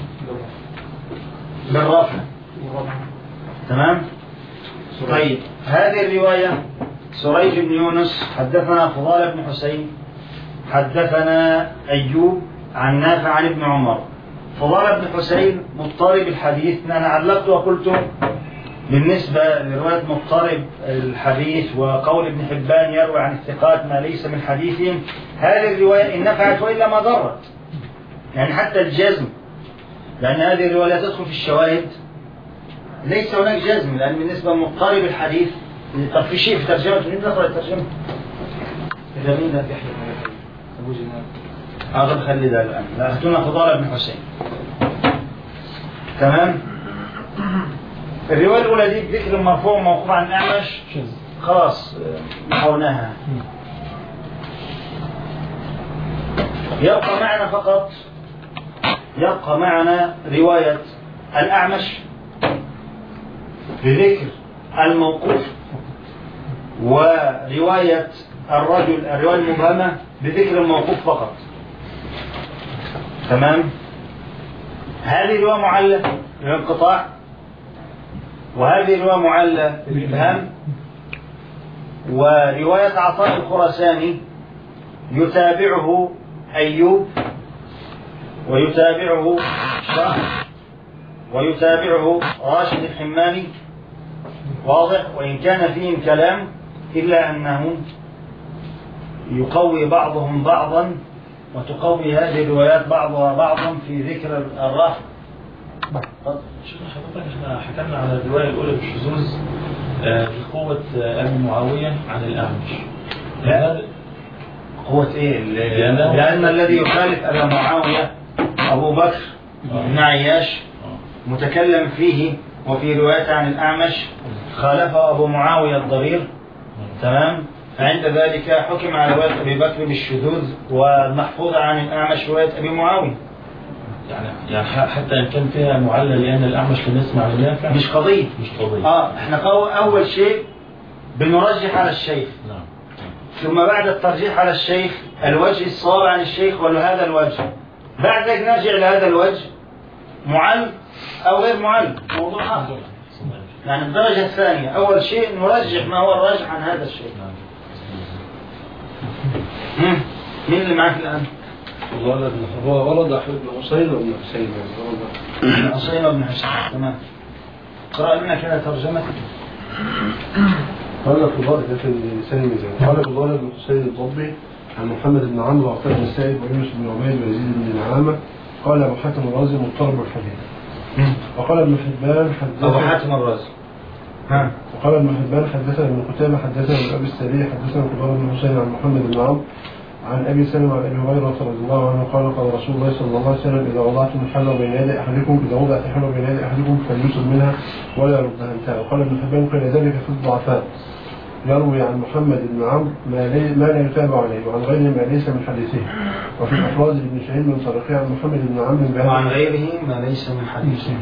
بالرفع. تمام. طيب هذه الرواية سريج بن يونس حدثنا فضال بن حسين حدثنا أيوب عن نافع عن ابن عمر. فضال بن حسين مضطرب الحديث. أنا علقت وقلت بالنسبة لرواية مضطرب الحديث وقول ابن حبان يروي عن الثقات ما ليس من حديثهم، هذه الرواية إن نفعت وإلا ما ضرت، يعني حتى الجزم، لأن هذه الرواية لا تدخل في الشواهد ليس هناك جزم، لأن بالنسبة لمضطرب الحديث طب في شيء في ترجمة مين نقرأ الترجمة؟ إذا مين لا تحيي أبو جنان هذا خلي ذا الآن لا أهتنا فضال بن حسين. تمام. الرواية الأولى دي ذكر المرفوع موقوف عن الأعمش خلاص محوناها. يبقى معنا فقط يبقى معنا رواية الأعمش بذكر الموقوف ورواية الرجل الرواية المبهمة بذكر الموقوف فقط. تمام. هذه رواية معلة بالانقطاع وهذه رواية معلة بالإبهام. ورواية عطاء الخراساني يتابعه أيوب ويتابعه شهر ويتابعه راشد الحماني واضح، وإن كان فيهم كلام إلا أنه يقوي بعضهم بعضا وتقوي هذه الروايات بعضها بعضا في ذكر الرافع. شيخ حضرتك احنا حكمنا على الرواية الأولى بالشذوذ بقوة أبي معاوية عن الأعمش. لا قوة إيه؟ لأن, لأن الذي يخالف أبا معاوية أبو بكر بن عياش متكلم فيه وفي رواية عن الأعمش خالفه أبو معاوية الضرير. تمام. فعند ذلك حكم على رواية أبي بكر بالشذوذ والمحفوظة عن الأعمش رواية أبي معاوية. يعني يعني حتى إن كان فيها معلل لأن الأعمش لم يسمع النافع مش قضية مش قضية. آه إحنا أول شيء بنرجح على الشيخ. نعم. ثم بعد الترجيح على الشيخ الوجه الصواب عن الشيخ ولا هذا الوجه. بعد ذلك نرجع لهذا الوجه معل أو غير معل موضوع آخر. يعني الدرجة الثانية أول شيء نرجح ما هو الراجح عن هذا الشيء. مين اللي معك الآن؟ ولد هو ولد أحمد بن حسين وابن حسين ابن حسين وابن حسين تمام. قرأ لنا كده ترجمة. قال فضالة في لسان الميزان. قال فضالة بن حسين الضبي عن محمد بن عمرو وعطاء بن السائب ويونس بن عبيد ويزيد بن نعامة قال أبو حاتم الرازي مضطرب الحديث. وقال ابن حبان حدثنا أبو حاتم الرازي. ها. وقال ابن حبان حدثنا ابن قتيبة حدثنا ابن أبي السري حدثنا فضالة بن حسين عن محمد بن عمرو عن أبي سلمة عن أبي هريرة رضي الله عنه قال قال رسول الله صلى الله عليه وسلم إذا وضعتم الحلوى بين يدي أحدكم إذا وضعت الحلوى بين يدي أحدكم فليسر منها ولا يردها انتهى. وقال ابن حبان كان ذلك في الضعفاء يروي عن محمد بن عمرو ما, ما لا يتابع عليه وعن غيره ما ليس من حديثه. وفي الأفراد ابن شهيد من طريقه عن محمد بن عمرو وعن غيره ما ليس من حديثه.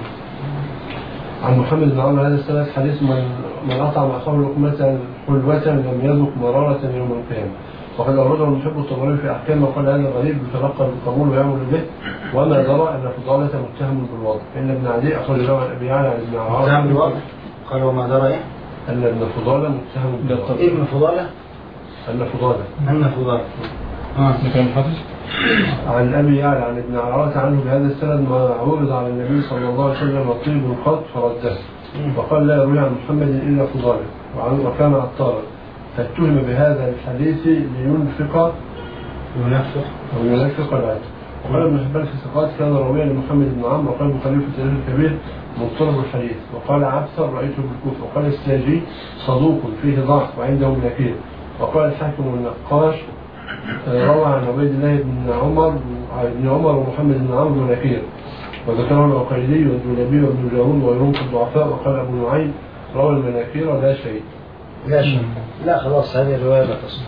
عن محمد بن عمرو هذا السند حديث من من أطعم أخاه لقمة حلوة لم يذق مرارة يوم القيامة. وقد أورده المحب الطبري في أحكام وقال هذا غريب يتلقى بالقبول ويعمل به وما درى أن فضالة متهم بالوضع. إن ابن عدي أخرج له عن أبي يعلى عن ابن عمرو متهم بالوضع. قال وما درى إيه؟ أن ابن فضالة متهم بالوضع. إيه ابن فضالة؟ أن فضالة. أن فضالة. آه. كان حافظ. عن أبي يعلى عن ابن عمرو عنه بهذا السند ما عرض على النبي صلى الله عليه وسلم طيب القط فرده. وقال لا يروي عن محمد إلا فضالة وكان عطارا فاتهم بهذا الحديث لينفق ينفق أو ينفق العدل. وقال ابن حبان في ثقات كان راويا لمحمد بن عمرو وقال البخاري في التاريخ الكبير مضطرب الحديث. وقال عبثر رأيته بالكوفة. وقال الساجي صدوق فيه ضعف وعنده نكير. وقال الحاكم والنقاش روى عن عبيد الله بن عمر بن عمر ومحمد بن عمرو ونكير. وذكره العقيلي والدولابي وابن جارود وغيرهم في الضعفاء. وقال أبو نعيم روى المناكير لا شيء. لا شيء. لا خلاص هذه الرواية لا تصح.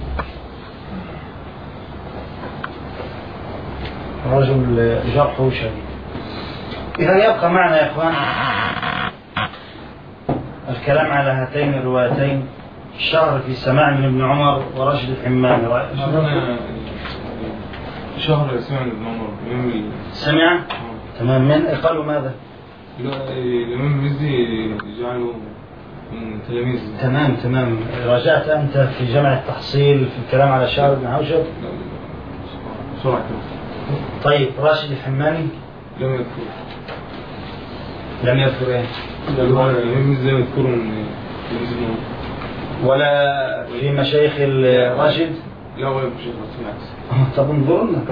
رجل جرحه شديد. إذا يبقى معنا يا إخوان الكلام على هاتين الروايتين شهر في سماع من ابن عمر ورشد الحماني. شهر سمع من ابن عمر. سمع؟ تمام. من قالوا ماذا؟ الإمام المزي جعله من تلاميذ. تمام تمام. راجعت أنت في جمع التحصيل في الكلام على شهر بن عوشب؟ بسرعة. طيب راشد الحماني؟ لم يذكر. لم يذكر ايه؟ الإمام المزي لم يذكره من تلاميذ ابن عمر. ولا في مشايخ الراشد؟ لا ولا في مشايخ الراشد. طب انظروا لنا.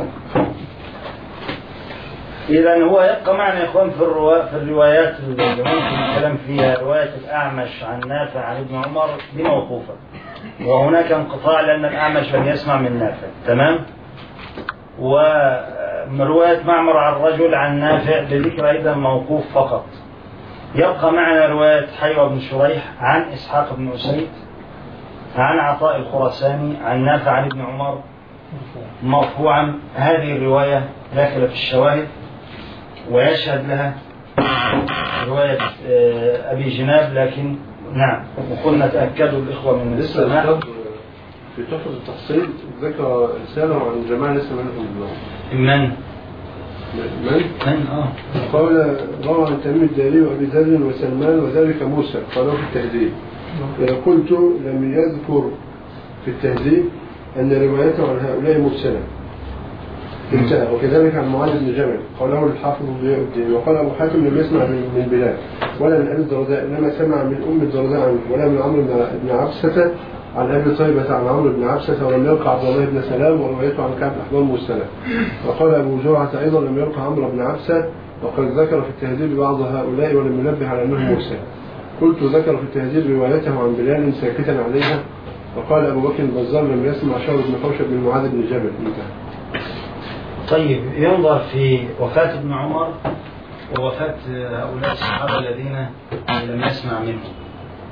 إذا هو يبقى معنا يا إخوان في الروا... في الروايات اللي ممكن الكلام فيها رواية الأعمش عن نافع عن ابن عمر دي موقوفة وهناك انقطاع لأن الأعمش لم يسمع من نافع. تمام. ورواية معمر عن رجل عن نافع بذكر أيضا موقوف فقط. يبقى معنا رواية حيوة بن شريح عن إسحاق بن أسيد عن عطاء الخراساني عن نافع عن ابن عمر مرفوعا. هذه الرواية داخلة في الشواهد ويشهد لها رواية أبي جناب. لكن نعم وقلنا تأكدوا الإخوة من السماع. في تحفظ التحصيل ذكر رسالة عن جماعة لسه منهم من من؟ من؟ من آه قال روى عن تميم الداري وأبي ذر وسلمان وذلك موسى قالوا في التهذيب. قلت لم يذكر في التهذيب أن روايته عن هؤلاء مرسلة انتهى. وكذلك عن معاذ بن جبل قاله الحافظ ضياء الدين. وقال أبو حاتم لم يسمع من بلال ولا من أبي الدرداء إنما سمع من أم الدرداء عنه ولا من عمرو بن عبسة عن أبي طيبة عن عمرو بن عبسة ولم يلقى عبد الله بن سلام وروايته عن كعب الأحبار مرسلة. وقال أبو جرعة أيضا لم يلقى عمرو بن عبسة وقد ذكر في التهذيب بعض هؤلاء ولم ينبه على أنه مرسل. قلت ذكر في التهذيب روايته عن بلال ساكتا عليها. وقال أبو بكر البزار لم يسمع شعر بن حوشب بن معاذ بن جبل. انتهى. طيب ينظر في وفاة ابن عمر ووفاة هؤلاء الصحابة الذين لم يسمع منهم.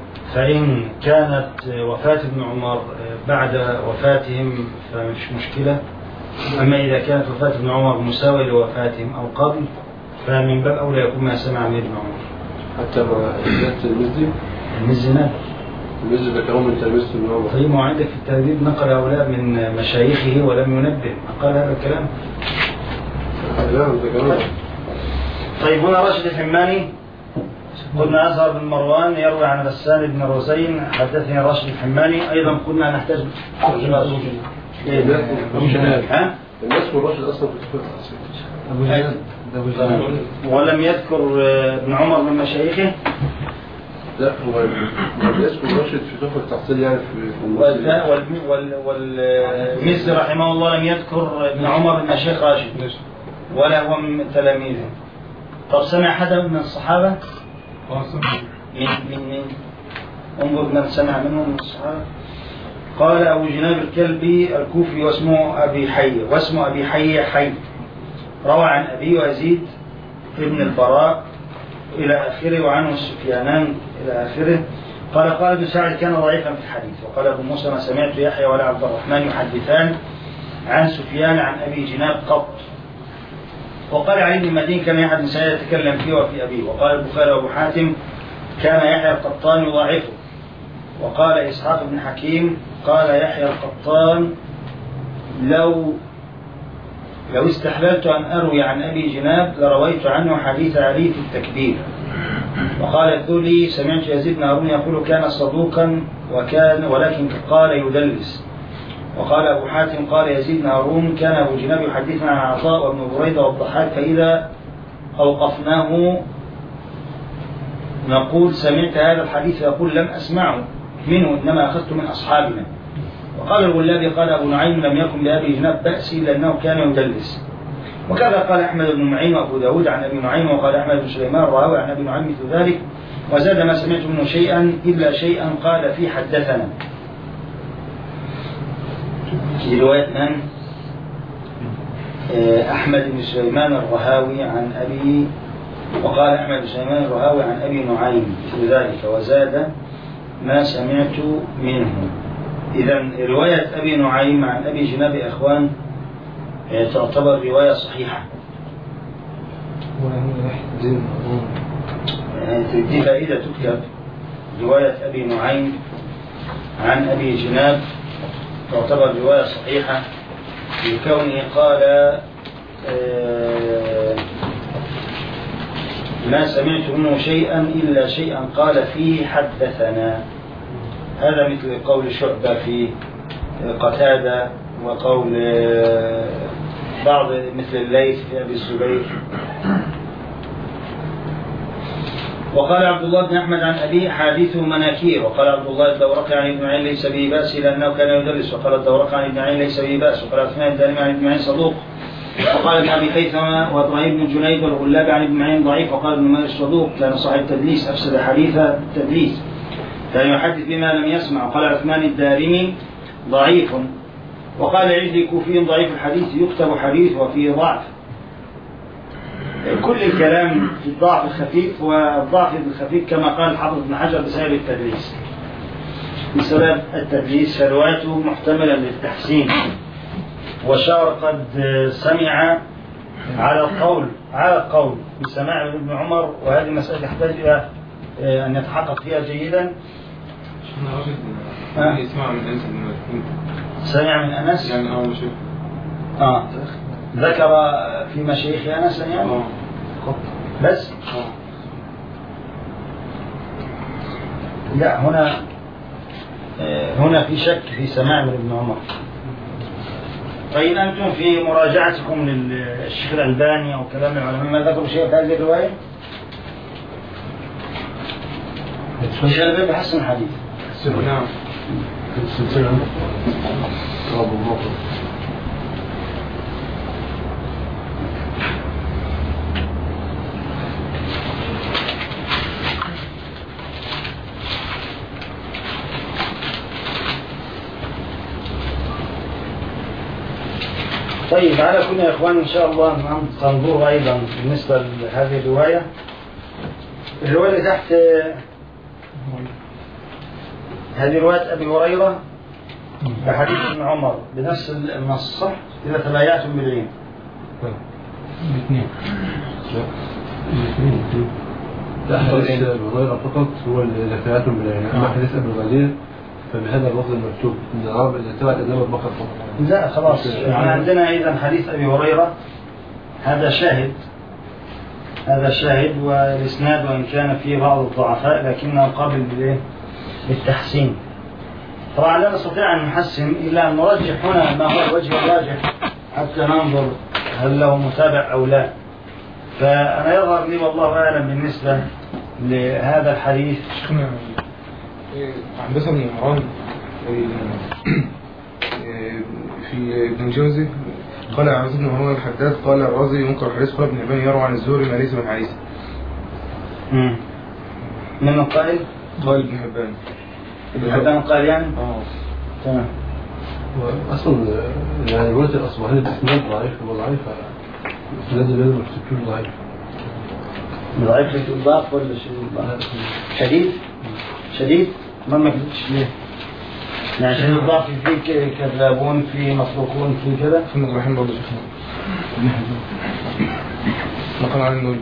فإن كانت وفاة ابن عمر بعد وفاتهم فمش مشكلة، أما إذا كانت وفاة ابن عمر مساوية لوفاتهم أو قبل فمن باب أولى يكون ما سمع من ابن عمر. حتى مع إثبات المزي المزي نقل المزي ده كلام من تلميذ ابن عمر. طيب ما عندك في التهذيب نقل هؤلاء من مشايخه ولم ينبه، قال هذا الكلام. نعم ده كلام. طيب هنا راشد الحماني قلنا أزهر بن مروان يروي عن غسان بن روزين حدثني راشد الحماني. أيضا قلنا نحتاج أبو جناب. ها؟ الناس والراشد أصلا في أبو جناب. ولم يذكر ابن عمر من مشايخه؟ لا هو يذكر الراشد في طرق التحصيل يعني في والمزي رحمه الله لم يذكر ابن عمر من مشايخ راشد ولا هو من تلاميذه. طب سمع حدا من الصحابة؟ من من من انظر من سمع منهم من الصحابة. قال أبو جناب الكلبي الكوفي واسمه أبي حي واسمه أبي حي حي روى عن أبي يزيد ابن البراء إلى آخره وعنه السفيانان إلى آخره. قال قال ابن سعد كان ضعيفا في الحديث. وقال أبو موسى ما سمعت يحيى ولا عبد الرحمن يحدثان عن سفيان عن أبي جناب قط. وقال علي بن المدين كان يحيى بن سعيد يتكلم فيه وفي أبيه. وقال البخاري وأبو حاتم كان يحيى القطان يضاعفه. وقال إسحاق بن حكيم قال يحيى القطان لو لو استحللت أن أروي عن أبي جناب لرويت عنه حديث علي في التكبير. وقال الذولي سمعت يزيد بن هارون يقول كان صدوقا وكان ولكن قال يدلس. وقال أبو حاتم قال يزيد بن هارون كان أبو جناب يحدثنا عن عطاء وابن بريدة والضحاك فإذا أوقفناه نقول سمعت هذا الحديث يقول لم أسمعه منه إنما أخذت من أصحابنا. وقال الغلابي قال أبو نعيم لم يكن لأبي جناب بأس إلا أنه كان يدلس. وكذا قال أحمد بن معين وأبو داود عن أبي نعيم. وقال أحمد بن سليمان الراوي عن أبي نعيم مثل ذلك. وزاد ما سمعت منه شيئا إلا شيئا قال فيه حدثنا. في رواية من؟ أحمد بن سليمان الرهاوي عن أبي. وقال أحمد بن سليمان الرهاوي عن أبي نعيم في ذلك وزاد ما سمعت منه. إذن رواية أبي نعيم عن أبي جناب أخوان تعتبر رواية صحيحة. دي فائدة تكتب رواية أبي نعيم عن أبي جناب تعتبر رواية صحيحة لكونه قال ما سمعت منه شيئا إلا شيئا قال فيه حدثنا. هذا مثل قول شعبة في قتادة وقول بعض مثل الليث في أبي الزبير. وقال عبد الله بن أحمد عن أبي حديثه مناكير. وقال عبد الله الدورقي عن ابن معين ليس به بأس إلا أنه كان يدلس. وقال الدورقي عن ابن معين ليس به بأس. وقال عثمان الدارمي عن ابن معين صدوق. وقال ابن أبي خيثمة وإبراهيم بن جنيد والغلابي عن ابن معين ضعيف. وقال ابن مالك صدوق كان صاحب تدليس أفسد حديث التدليس كان يحدث بما لم يسمع. وقال عثمان الدارمي ضعيف. وقال عجلي كوفي ضعيف الحديث يكتب حديث وفيه ضعف. كل الكلام في الضعف الخفيف والضعف الخفيف كما قال الحافظ ابن حجر بسبب التدليس بسبب التدليس فروايته محتملا للتحسين. وشار قد سمع على القول على القول بسماع ابن عمر. وهذه المسألة تحتاج إلى أن يتحقق فيها جيدا. يسمع من أنس سمع من أنس يعني أول شيء آه ذكر في مشايخ أنس يعني آه. بس آه. لا هنا هنا في شك في سماع من ابن عمر. فإن أنتم في مراجعتكم للشيخ الألباني أو كلام العلماء ما ذكروا شيء في هذه الرواية؟ الشيخ الألباني بحسن الحديث. نعم. السلسلة رب الموقف. طيب على كل يا إخوان إن شاء الله سننظر أيضا بالنسبة لهذه الرواية. الرواية اللي تحت هذه رواية أبي هريرة بحديث ابن عمر بنفس النص صح؟ إذا تبايعتم بالعين. الاثنين. الاثنين. لا حديث أبي هريرة فقط هو إذا تبايعتم بالعين، أما حديث أبي غزير فبهذا اللفظ المكتوب إن العرب إذا تبعت أدنى البقر فقط. لا خلاص يعني عندنا إذا حديث أبي هريرة هذا شاهد هذا شاهد والإسناد وإن كان فيه بعض الضعفاء لكنه قابل بالتحسين. طبعا لا نستطيع أن نحسن إلا أن نرجح هنا ما هو الوجه الراجح حتى ننظر هل له متابع أو لا. فأنا يظهر لي والله أعلم بالنسبة لهذا الحديث. عن بس بن عمران في ابن جوزي قال عن ابن عمران الحداد قال الرازي ينكر الحديث قال ابن حبان يروى عن الزهري ما ليس من حديث. من القائل؟ قال ابن حبان. ابن حبان قال يعني؟ اه تمام. أصلا يعني رواية الأصبهاني بإسناد ضعيف وضعيف الإسناد الذي مكتوب ضعيف. ضعيف في الضعف ولا شديد؟ شديد؟ ما ما كتبتش ليه؟ يعني شديد الضعف في كذابون في مصروفون في كذا؟ في المجرحين برضه شيخنا. نقل عن انه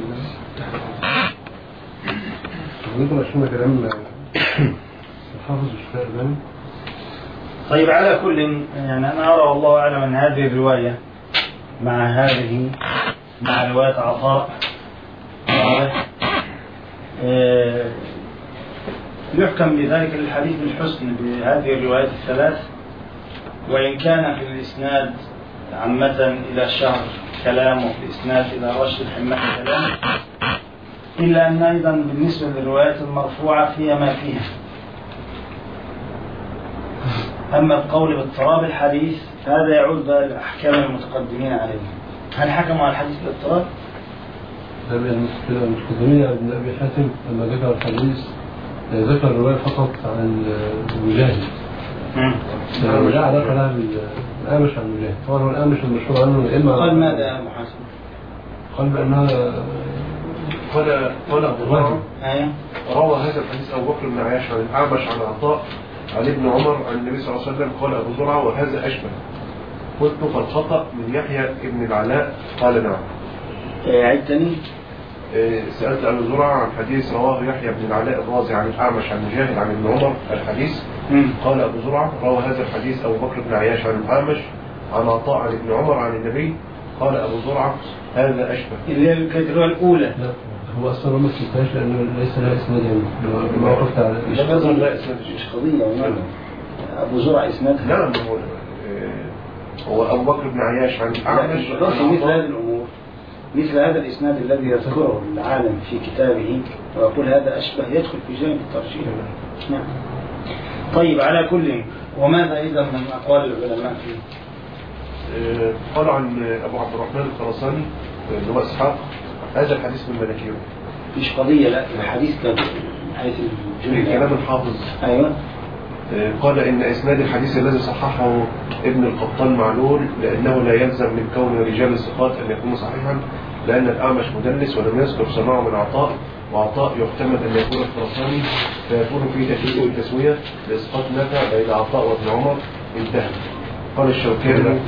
نقول عشان كلام الحافظ الشافعي الألباني. طيب على كل يعني أنا أرى والله أعلم أن هذه الرواية مع هذه مع رواية عطاء آه يحكم بذلك الحديث بالحسن بهذه الروايات الثلاث، وإن كان في الإسناد عامة إلى شهر كلام وفي الإسناد إلى رشد الحمة كلام، إلا أن أيضا بالنسبة للروايات المرفوعة فيها ما فيها. أما القول باضطراب الحديث هذا يعود بالأحكام المتقدمين عليه. هل حكموا على الحديث باضطراب؟ المتقدمين ابن أبي حاتم لما ذكر الحديث ذكر الرواية فقط عن المجاهد. يعني لا علاقة لها بالآمش عن المجاهد. طبعا هو الآمش المشهور عنه العلم. قال ماذا يا أبو حاتم؟ قال بأنها قال قال أبو هريرة أيوه روى هذا الحديث أبو بكر بن عياش عن الأعمش عن عطاء عن ابن عمر عن النبي صلى الله عليه وسلم قال أبو زرعة وهذا أشبه. قلت فالخطأ من يحيى ابن العلاء قال نعم. عيد تاني. سألت أبو زرعة عن حديث رواه يحيى بن العلاء الرازي عن الأعمش عن مجاهد عن ابن عمر الحديث. قال أبو زرعة روى هذا الحديث أبو بكر بن عياش عن الأعمش عن عطاء عن ابن عمر عن النبي. قال أبو زرعة هذا أشبه. اللي كانت الرواية الأولى. لا هو أصلا ما كتبتهاش لأنه ليس لها إسناد يعني ما وقفت على الإسناد. لا إسناد مش قضية وماذا أبو زرعة إسناد. نعم هو هو أبو بكر بن عياش عن الأعمش. مثل هذه الأمور مثل هذا الإسناد الذي يذكره العالم في كتابه ويقول هذا أشبه يدخل في جانب الترجيح. نعم. طيب على كل وماذا إذا من أقوال العلماء فيه؟ قال عن أبو عبد الرحمن الخراساني اللي هو إسحاق هذا الحديث من مناكيره. مش قضية لا الحديث كان حيث كلام الحافظ. أيوة. قال إن إسناد الحديث الذي صححه ابن القطان معلول لأنه لا يلزم من كون رجال الثقات أن يكون صحيحا لأن الأعمش مدلس ولم يذكر سماعه من عطاء وعطاء يحتمل أن يكون الخراساني فيكون فيه تكليف التسوية لإسقاط نافع بين عطاء وابن عمر انتهى. قال الشوكاني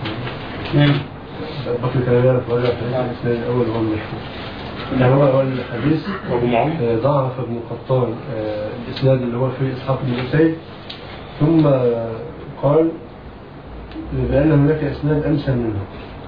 بكر كان يعرف رجع في الإسناد الأول وهو المشهور. يعني هو الحديث ضعف ابن القطان الإسناد اللي هو فيه إسحاق بن أسيد ثم قال بأن هناك إسناد أمثل منه.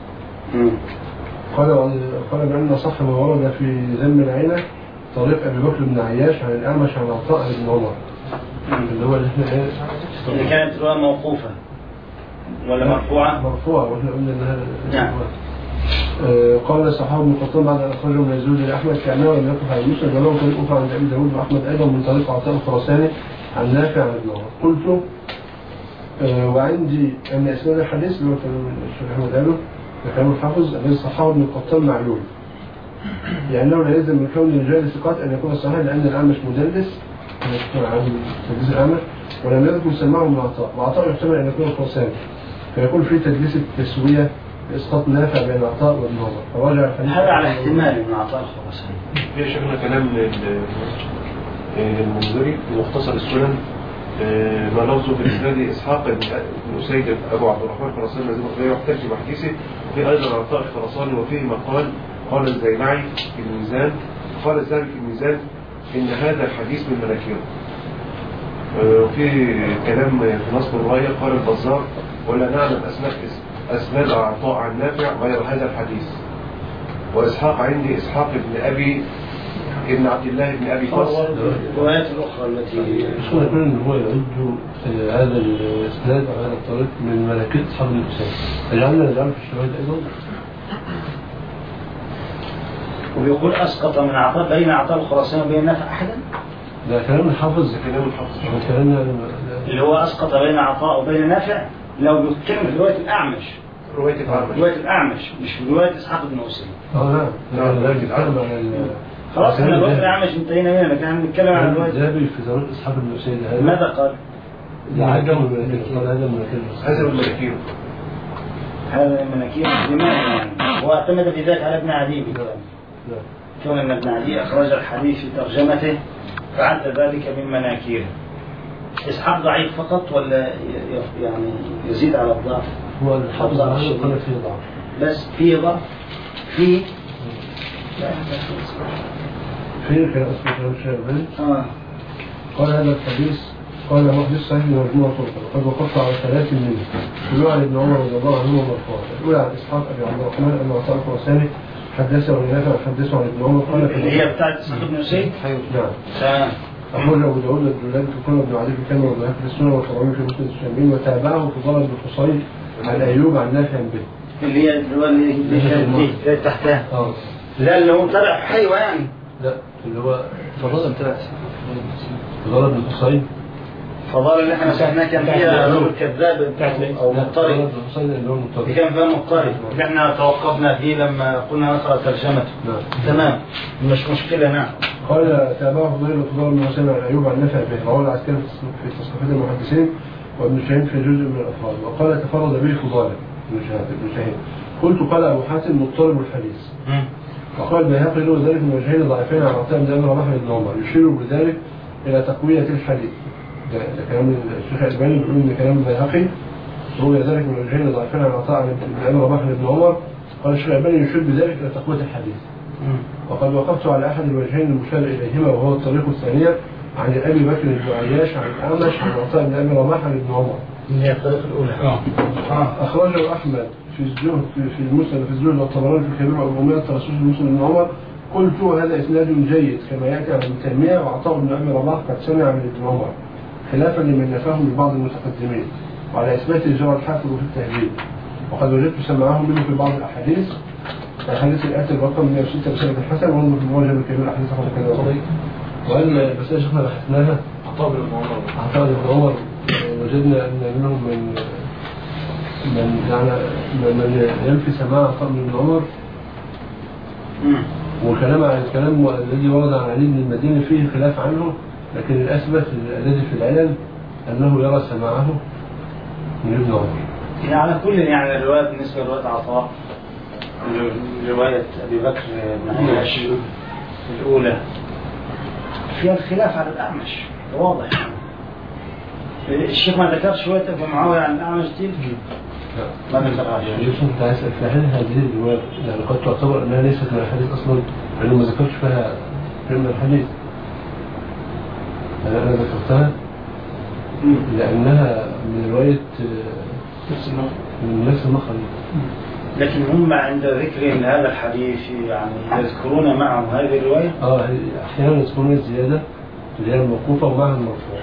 قال قال بأن صح ما ورد في ذم العينة طريق أبي بكر بن عياش عن الأعمش عن عطاء بن عمر اللي هو اللي احنا اللي كانت رواية موقوفة ولا مرفوعة؟ مرفوعة واحنا قلنا انها نعم. آه قال صحابه ابن قطان بعد ان اخرجه من الزهري لاحمد كانه لم يقف على مسلم وله طريق اخرى عند ابي داود واحمد ايضا من طريق عطاء الخراساني عن نافع عن ابن عمر. قلت آه وعندي ان اسناد الحديث اللي هو الشيخ احمد قاله كلام الحافظ الذي صحابه ابن قطان معلول لانه لا يلزم من كون رجال الثقات ان يكون صحيح لان الاعمش مدلس عن تدليس الاعمش ولم يذكر سماعه من عطاء وعطاء يحتمل ان يكون الخراساني فيكون في تدليس التسوية بإسقاط نافع بين عطاء وابن عمر. فراجع هذا على احتمال من عطاء الخراساني. في شكل كلام المنذري في مختصر السنن ما لفظه في الإسناد إسحاق بن أسيد أبو عبد الرحمن الخراساني الذي يحتج بحديثه، وفي أيضا عطاء الخراساني وفيه مقال قال الزيلعي في الميزان قال الزيلعي في الميزان إن هذا الحديث من مناكيره. وفي كلام في نصب الراية قال البزار ولا نعلم أسماء أسناد عطاء عن نافع غير هذا الحديث. وإسحاق عندي إسحاق بن أبي ابن عبد الله بن أبي فصل. الروايات الأخرى التي شو يقول إن هو يعد هذا الإسناد أو هذا الطريق من ملكات أصحاب الإسناد، فجعلنا نجعله في الشواهد أيضا. ويقول أسقط من عطاء بين عطاء الخراساني وبين نافع أحدا؟ ده كلام الحافظ، كلام الحافظ كلامنا اللي هو أسقط بين عطاء وبين نافع لو بيتكلم في رواية الأعمش. رواية الأعمش رواية الأعمش مش في رواية إسحاق بن أسيد. اه نعم نعم لا بيتكلم عن خلاص احنا رواية الأعمش انتهينا منها، لكن احنا بنتكلم عن رواية الذهبي في زمان أصحاب بن أسيد. ماذا قال؟ هذا من هذا هذا من مناكيره هذا من مناكير لماذا يعني؟ واعتمد في ذلك على ابن عدي بكلام كون أن ابن عدي أخرج الحديث في ترجمته فعد ذلك من مناكيره. إسحاق ضعيف فقط ولا يعني يزيد على الضعف؟ هو الحافظ هذا قال فيه ضعف، بس فيه ضعف فيه فيه كان اسمه كلام شيخ آه. قال هذا الحديث قال محدث صحيح مجموعة طرق وقد وقفت على ثلاث منه كلها عن ابن عمر رضي الله عنهما مرفوعا. الأولى عن إسحاق أبي عبد الرحمن أن عطاء الخراساني حدثه عن نافع حدثه عن ابن عمر قال اللي هي بتاعت إسحاق بن أسيد. نعم. تمام. أخرج أبو داود الدولابي في كل ابن عدي في كلمة وضعها في السنة والطبراني في مسند الشاميين وتابعه في ضرب بن حصين عن أيوب عن نافع به. اللي هي اللي اللي اللي تحتها. اه. لا اللي هو طلع حيوة يعني. لا اللي هو فضل بتاع ضرب بن حصين. فضل اللي احنا مسحناه كان فيها نور الكذاب او مضطرب. اللي كان فيها مضطرب اللي احنا توقفنا فيه لما قلنا نقرأ ترجمته. تمام مش مشكلة. نعم. قال تابعه فضيل فضل بن حسين عن أيوب عن نافع به رواه العسكري في تصنيفات المحدثين وابن شاهين في جزء من الأفراد. وقال تفرد به فضالة ابن شاهين. قلت قال أبو حاتم مضطرب الحديث. وقال البيهقي له ذلك من وجهين ضعيفين عن عطاء بن أمر بن عمر يشير بذلك إلى تقوية الحديث. ده كلام الشيخ الألباني بيقول إن كلام البيهقي روي ذلك من وجهين ضعيفين عن عطاء بن أمر بن عمر. قال الشيخ الألباني يشير بذلك إلى تقوية الحديث. وقد وقفت على أحد الوجهين المشار إليهما وهو الطريق الثانية عن أبي بكر بن عياش عن الأعمش عن عطاء بن أبي رباح عن ابن عمر. هي الطريق الأولى. أخرجه أحمد في الزهد في المسند في الزهد والطبراني في الكبير والأمية الترسوس المسند بن عمر. قلت هذا إسناد جيد كما يأتي عن ابن تيمية وعطاء بن أبي رباح قد سمع من ابن عمر خلافا لمن نفاه من بعض المتقدمين وعلى إثبات جرى الحافظ في التهذيب. وقد وجدت سمعه منه في بعض الأحاديث الحديث الآتي الرقم مئة وستة بسنة الحسن وانظر في المواجهة الكبير الأحاديث حول كذا وقضي. وأن بس شيخنا بحثناها عطاء بن عمر عطاء بن عمر وجدنا أن منهم من من يعني من ينفي سماع عطاء بن عمر وكلام عن الكلام الذي ورد عن علي بن المديني فيه خلاف عنه، لكن الأثبت الذي في العلل أنه يرى سماعه من ابن عمر. يعني على كل يعني الرواية بالنسبة لرواية عطاء رواية أبي بكر بن عياش الأولى فيها الخلاف على الأعمش واضح. الشيخ ما ذكرش شوية أبو معاوية عن الأعمش دي؟ ما ذكرهاش. يوسف أنت عايز في حين هذه الرواية يعني قد تعتبر أنها ليست من الحديث أصلا لأنه ما ذكرش فيها من الحديث. أنا أنا ذكرتها لأنها من رواية من نفس المخرج. لكن هم عند ذكر هذا الحديث يعني يذكرون معه هذه الرواية؟ آه أحيانا يذكرون الزيادة اللي هي الموقوفة ومعها المرفوع.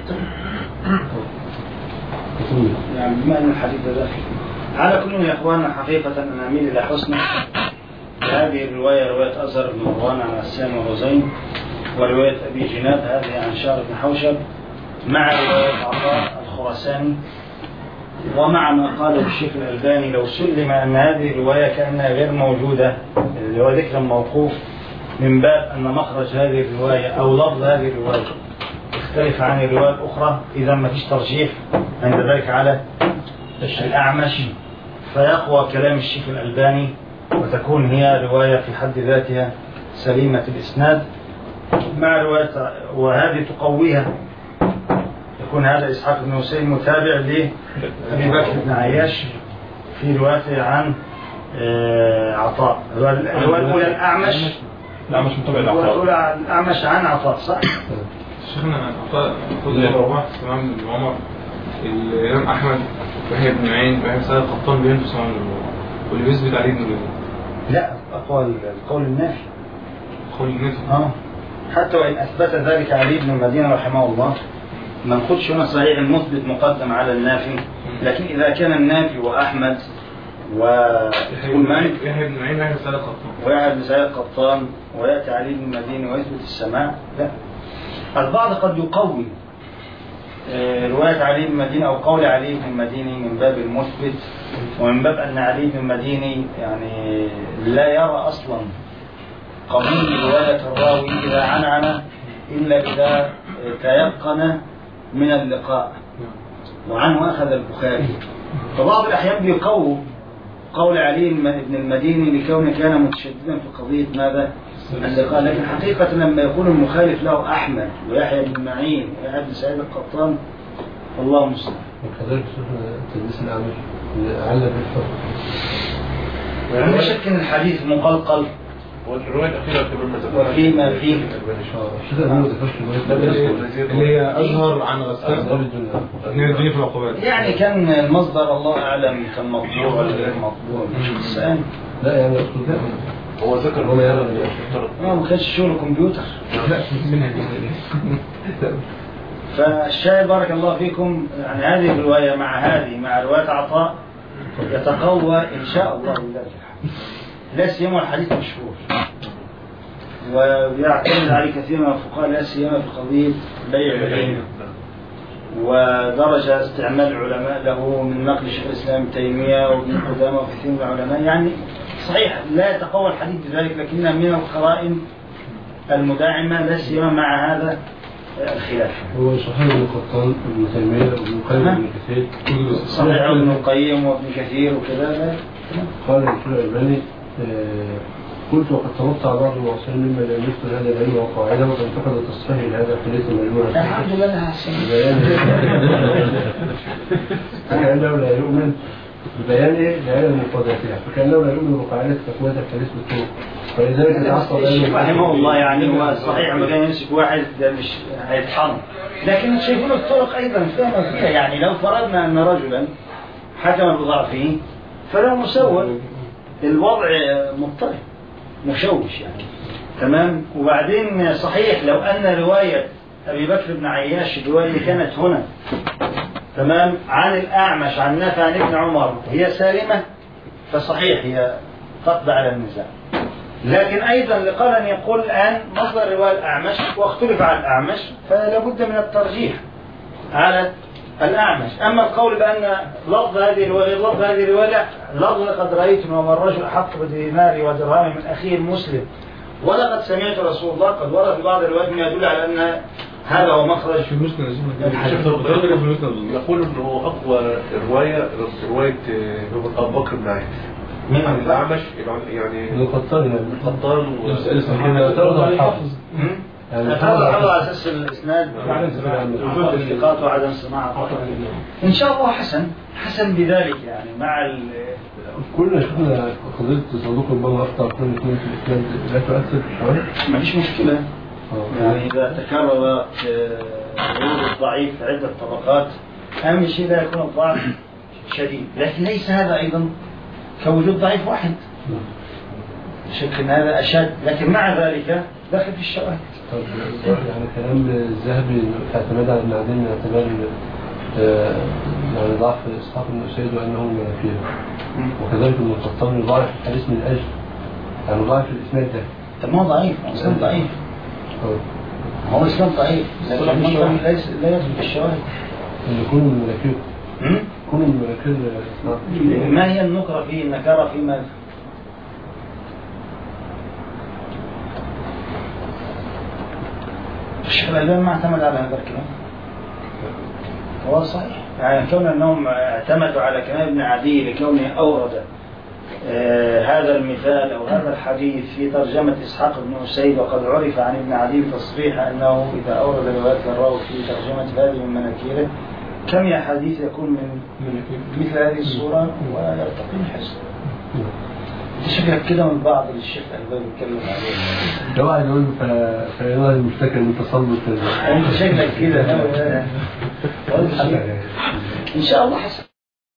يعني بما أن الحديث ده على كل يا إخواننا حقيقة أنا أميل إلى حسن هذه الرواية رواية أزهر بن مروان عن عسام وغزين ورواية أبي جناب هذه عن شعر بن حوشب مع رواية عطاء الخراساني ومع ما قاله الشيخ الألباني لو سلم أن هذه الرواية كأنها غير موجودة اللي هو ذكر موقوف من باب أن مخرج هذه الرواية أو لفظ هذه الرواية يختلف عن الرواية الأخرى إذا ما فيش ترجيح عند ذلك على الأعمش فيقوى كلام الشيخ الألباني وتكون هي رواية في حد ذاتها سليمة الإسناد مع رواية وهذه تقويها يكون هذا إسحاق بن حسين متابع لأبي بكر بن عياش في روايته عن عطاء. الرواية الأولى الأعمش الأعمش متابع العطاء. الرواية الأولى الأعمش عن عطاء صح؟ شيخنا عطاء خذ الأرواح سلام بن عمر الإمام أحمد ويحيى بن معين ويحيى سعيد القطان بينفس عن واللي بيثبت عليه ابن لا أقوال القول النافي قول النافي اه حتى وإن أثبت ذلك علي بن المدينة رحمه الله ما نقولش هنا صحيح المثبت مقدم على النافي، لكن إذا كان النافي وأحمد ومالك يحيى بن معين ويحيى سعيد القطان ويحيى بن سعيد القطان ويأتي علي بن المدينة ويثبت السماع، لا. البعض قد يقوي رواية علي بن المديني أو قول علي بن المديني من باب المثبت ومن باب أن علي بن المديني يعني لا يرى أصلا قبول رواية الراوي إذا عنعن إلا إذا تيقن من اللقاء، وعنه أخذ البخاري. فبعض الأحيان بيقوي قول علي بن المديني لكونه كان متشددا في قضية ماذا؟ اللقاء، لكن حقيقة لما يكون المخالف له أحمد ويحيى بن معين ويحيى بن سعيد القطان والله المستعان. وكذلك تدليس الأعمش علّ بالحكم. لا شك أن الحديث مقلقل والرواية الأخيرة وفيما فيه اللي هي أظهر عن غسان اثنين الدنيا في العقوبات. يعني كان المصدر الله أعلم كان مطبوع ولا غير مطبوع مش السؤال. لا يعني أقصد لا هو ذكر هو يرى ما ما كانش شغل كمبيوتر. فالشاهد بارك الله فيكم يعني هذه الرواية مع هذه مع رواية عطاء يتقوى إن شاء الله بالله لا سيما الحديث مشهور ويعتمد عليه كثير من الفقهاء لا سيما في قضية بيع العين ودرجة استعمال العلماء له من نقل شيخ الإسلام ابن تيمية وابن قدامة وكثير من العلماء. يعني صحيح لا يتقوى الحديث بذلك لكنها من القرائن المداعمة لا سيما مع هذا الخلاف. هو صحيح ابن القطان ابن تيمية وابن القيم وابن كثير صحيح ابن القيم وابن كثير وكذا. قال الدكتور الألباني قلت وقد تنطع بعض المعاصرين مما لا يمثل هذا العلم وقاعده وانتقد تصحيح هذا فليس مجنونا الحمد لله احسن فكأنه لا يؤمن ببيانه لعلم مفرداتها فكأنه لا يؤمن بقاعدة تقوية الحديث بالطرق فلذلك تعصب رحمه الله. يعني هو صحيح ما كان يمسك واحد مش هيتحرم لكن شايفون الطرق ايضا فاهمه فيها. يعني لو فرضنا ان رجلا حكم بضعفه فلا مسوّل الوضع مضطرب مشوش يعني تمام. وبعدين صحيح لو أن رواية أبي بكر بن عياش الرواية اللي كانت هنا تمام عن الأعمش عن نافع عن ابن عمر هي سالمة فصحيح هي تقضي على النزاع. لكن أيضا لقال أن يقول الآن مصدر رواية الأعمش واختلف على الأعمش فلا بد من الترجيح على الأعمش. أما القول بأن لفظ هذه الرواية لفظ هذه الرواية لفظ لقد رأيت وما الرجل أحق بدينار ودرهم من أخيه المسلم ولقد سمعت رسول الله قد ورد في بعض الروايات ما يدل على أن هذا هو مخرج في المسند. يقول أنه أقوى رواية رواية أبو بكر بن عياش من الأعمش يعني القطان القطان والحافظ يعني هذا على أساس الإسناد وجود الثقات وعدم سماع. إن شاء الله حسن حسن بذلك يعني مع ال كلنا شفنا قضية صندوق البابا أخطأ كل اثنين في الإسناد لا تؤثر في الشوارع. ما فيش مشكلة يعني إذا تكرر ورود الضعيف عدة طبقات أهم شيء لا يكون الضعف شديد لكن ليس هذا أيضا كوجود ضعيف واحد شك أن هذا أشد لكن مع ذلك داخل في الشواهد. يعني كلام الذهبي اعتماد على ابن عدي من اعتبار يعني ضعف إسحاق بن أسيد وأنه منافيه وكذلك ابن القطان ضعف الحديث من أجل يعني ضعف الإسناد ده. طب ما هو ضعيف إسلام ضعيف هو إسلام ضعيف لكن ليس لا يثبت الشواهد اللي يكون من منافيه يكون من منافيه. ما هي النكرة فيه النكرة في ماذا؟ الشيخ الألباني ما اعتمد على هذا الكلام هو صحيح يعني كون أنهم اعتمدوا على كلام ابن عدي لكونه أورد آه هذا المثال أو هذا الحديث في ترجمة إسحاق بن أسيد، وقد عرف عن ابن عدي تصريحا أنه إذا أورد روايات الراوي في ترجمة هذه من مناكيره كم يا حديث يكون من مثل هذه الصورة ويرتقي الحسن. شكلك كده من بعض الشيخ الألباني بيتكلم عليه. ده واحد يقول فيلا المشتكى المتسلط. أنت شكلك كده. إن شاء الله حسن.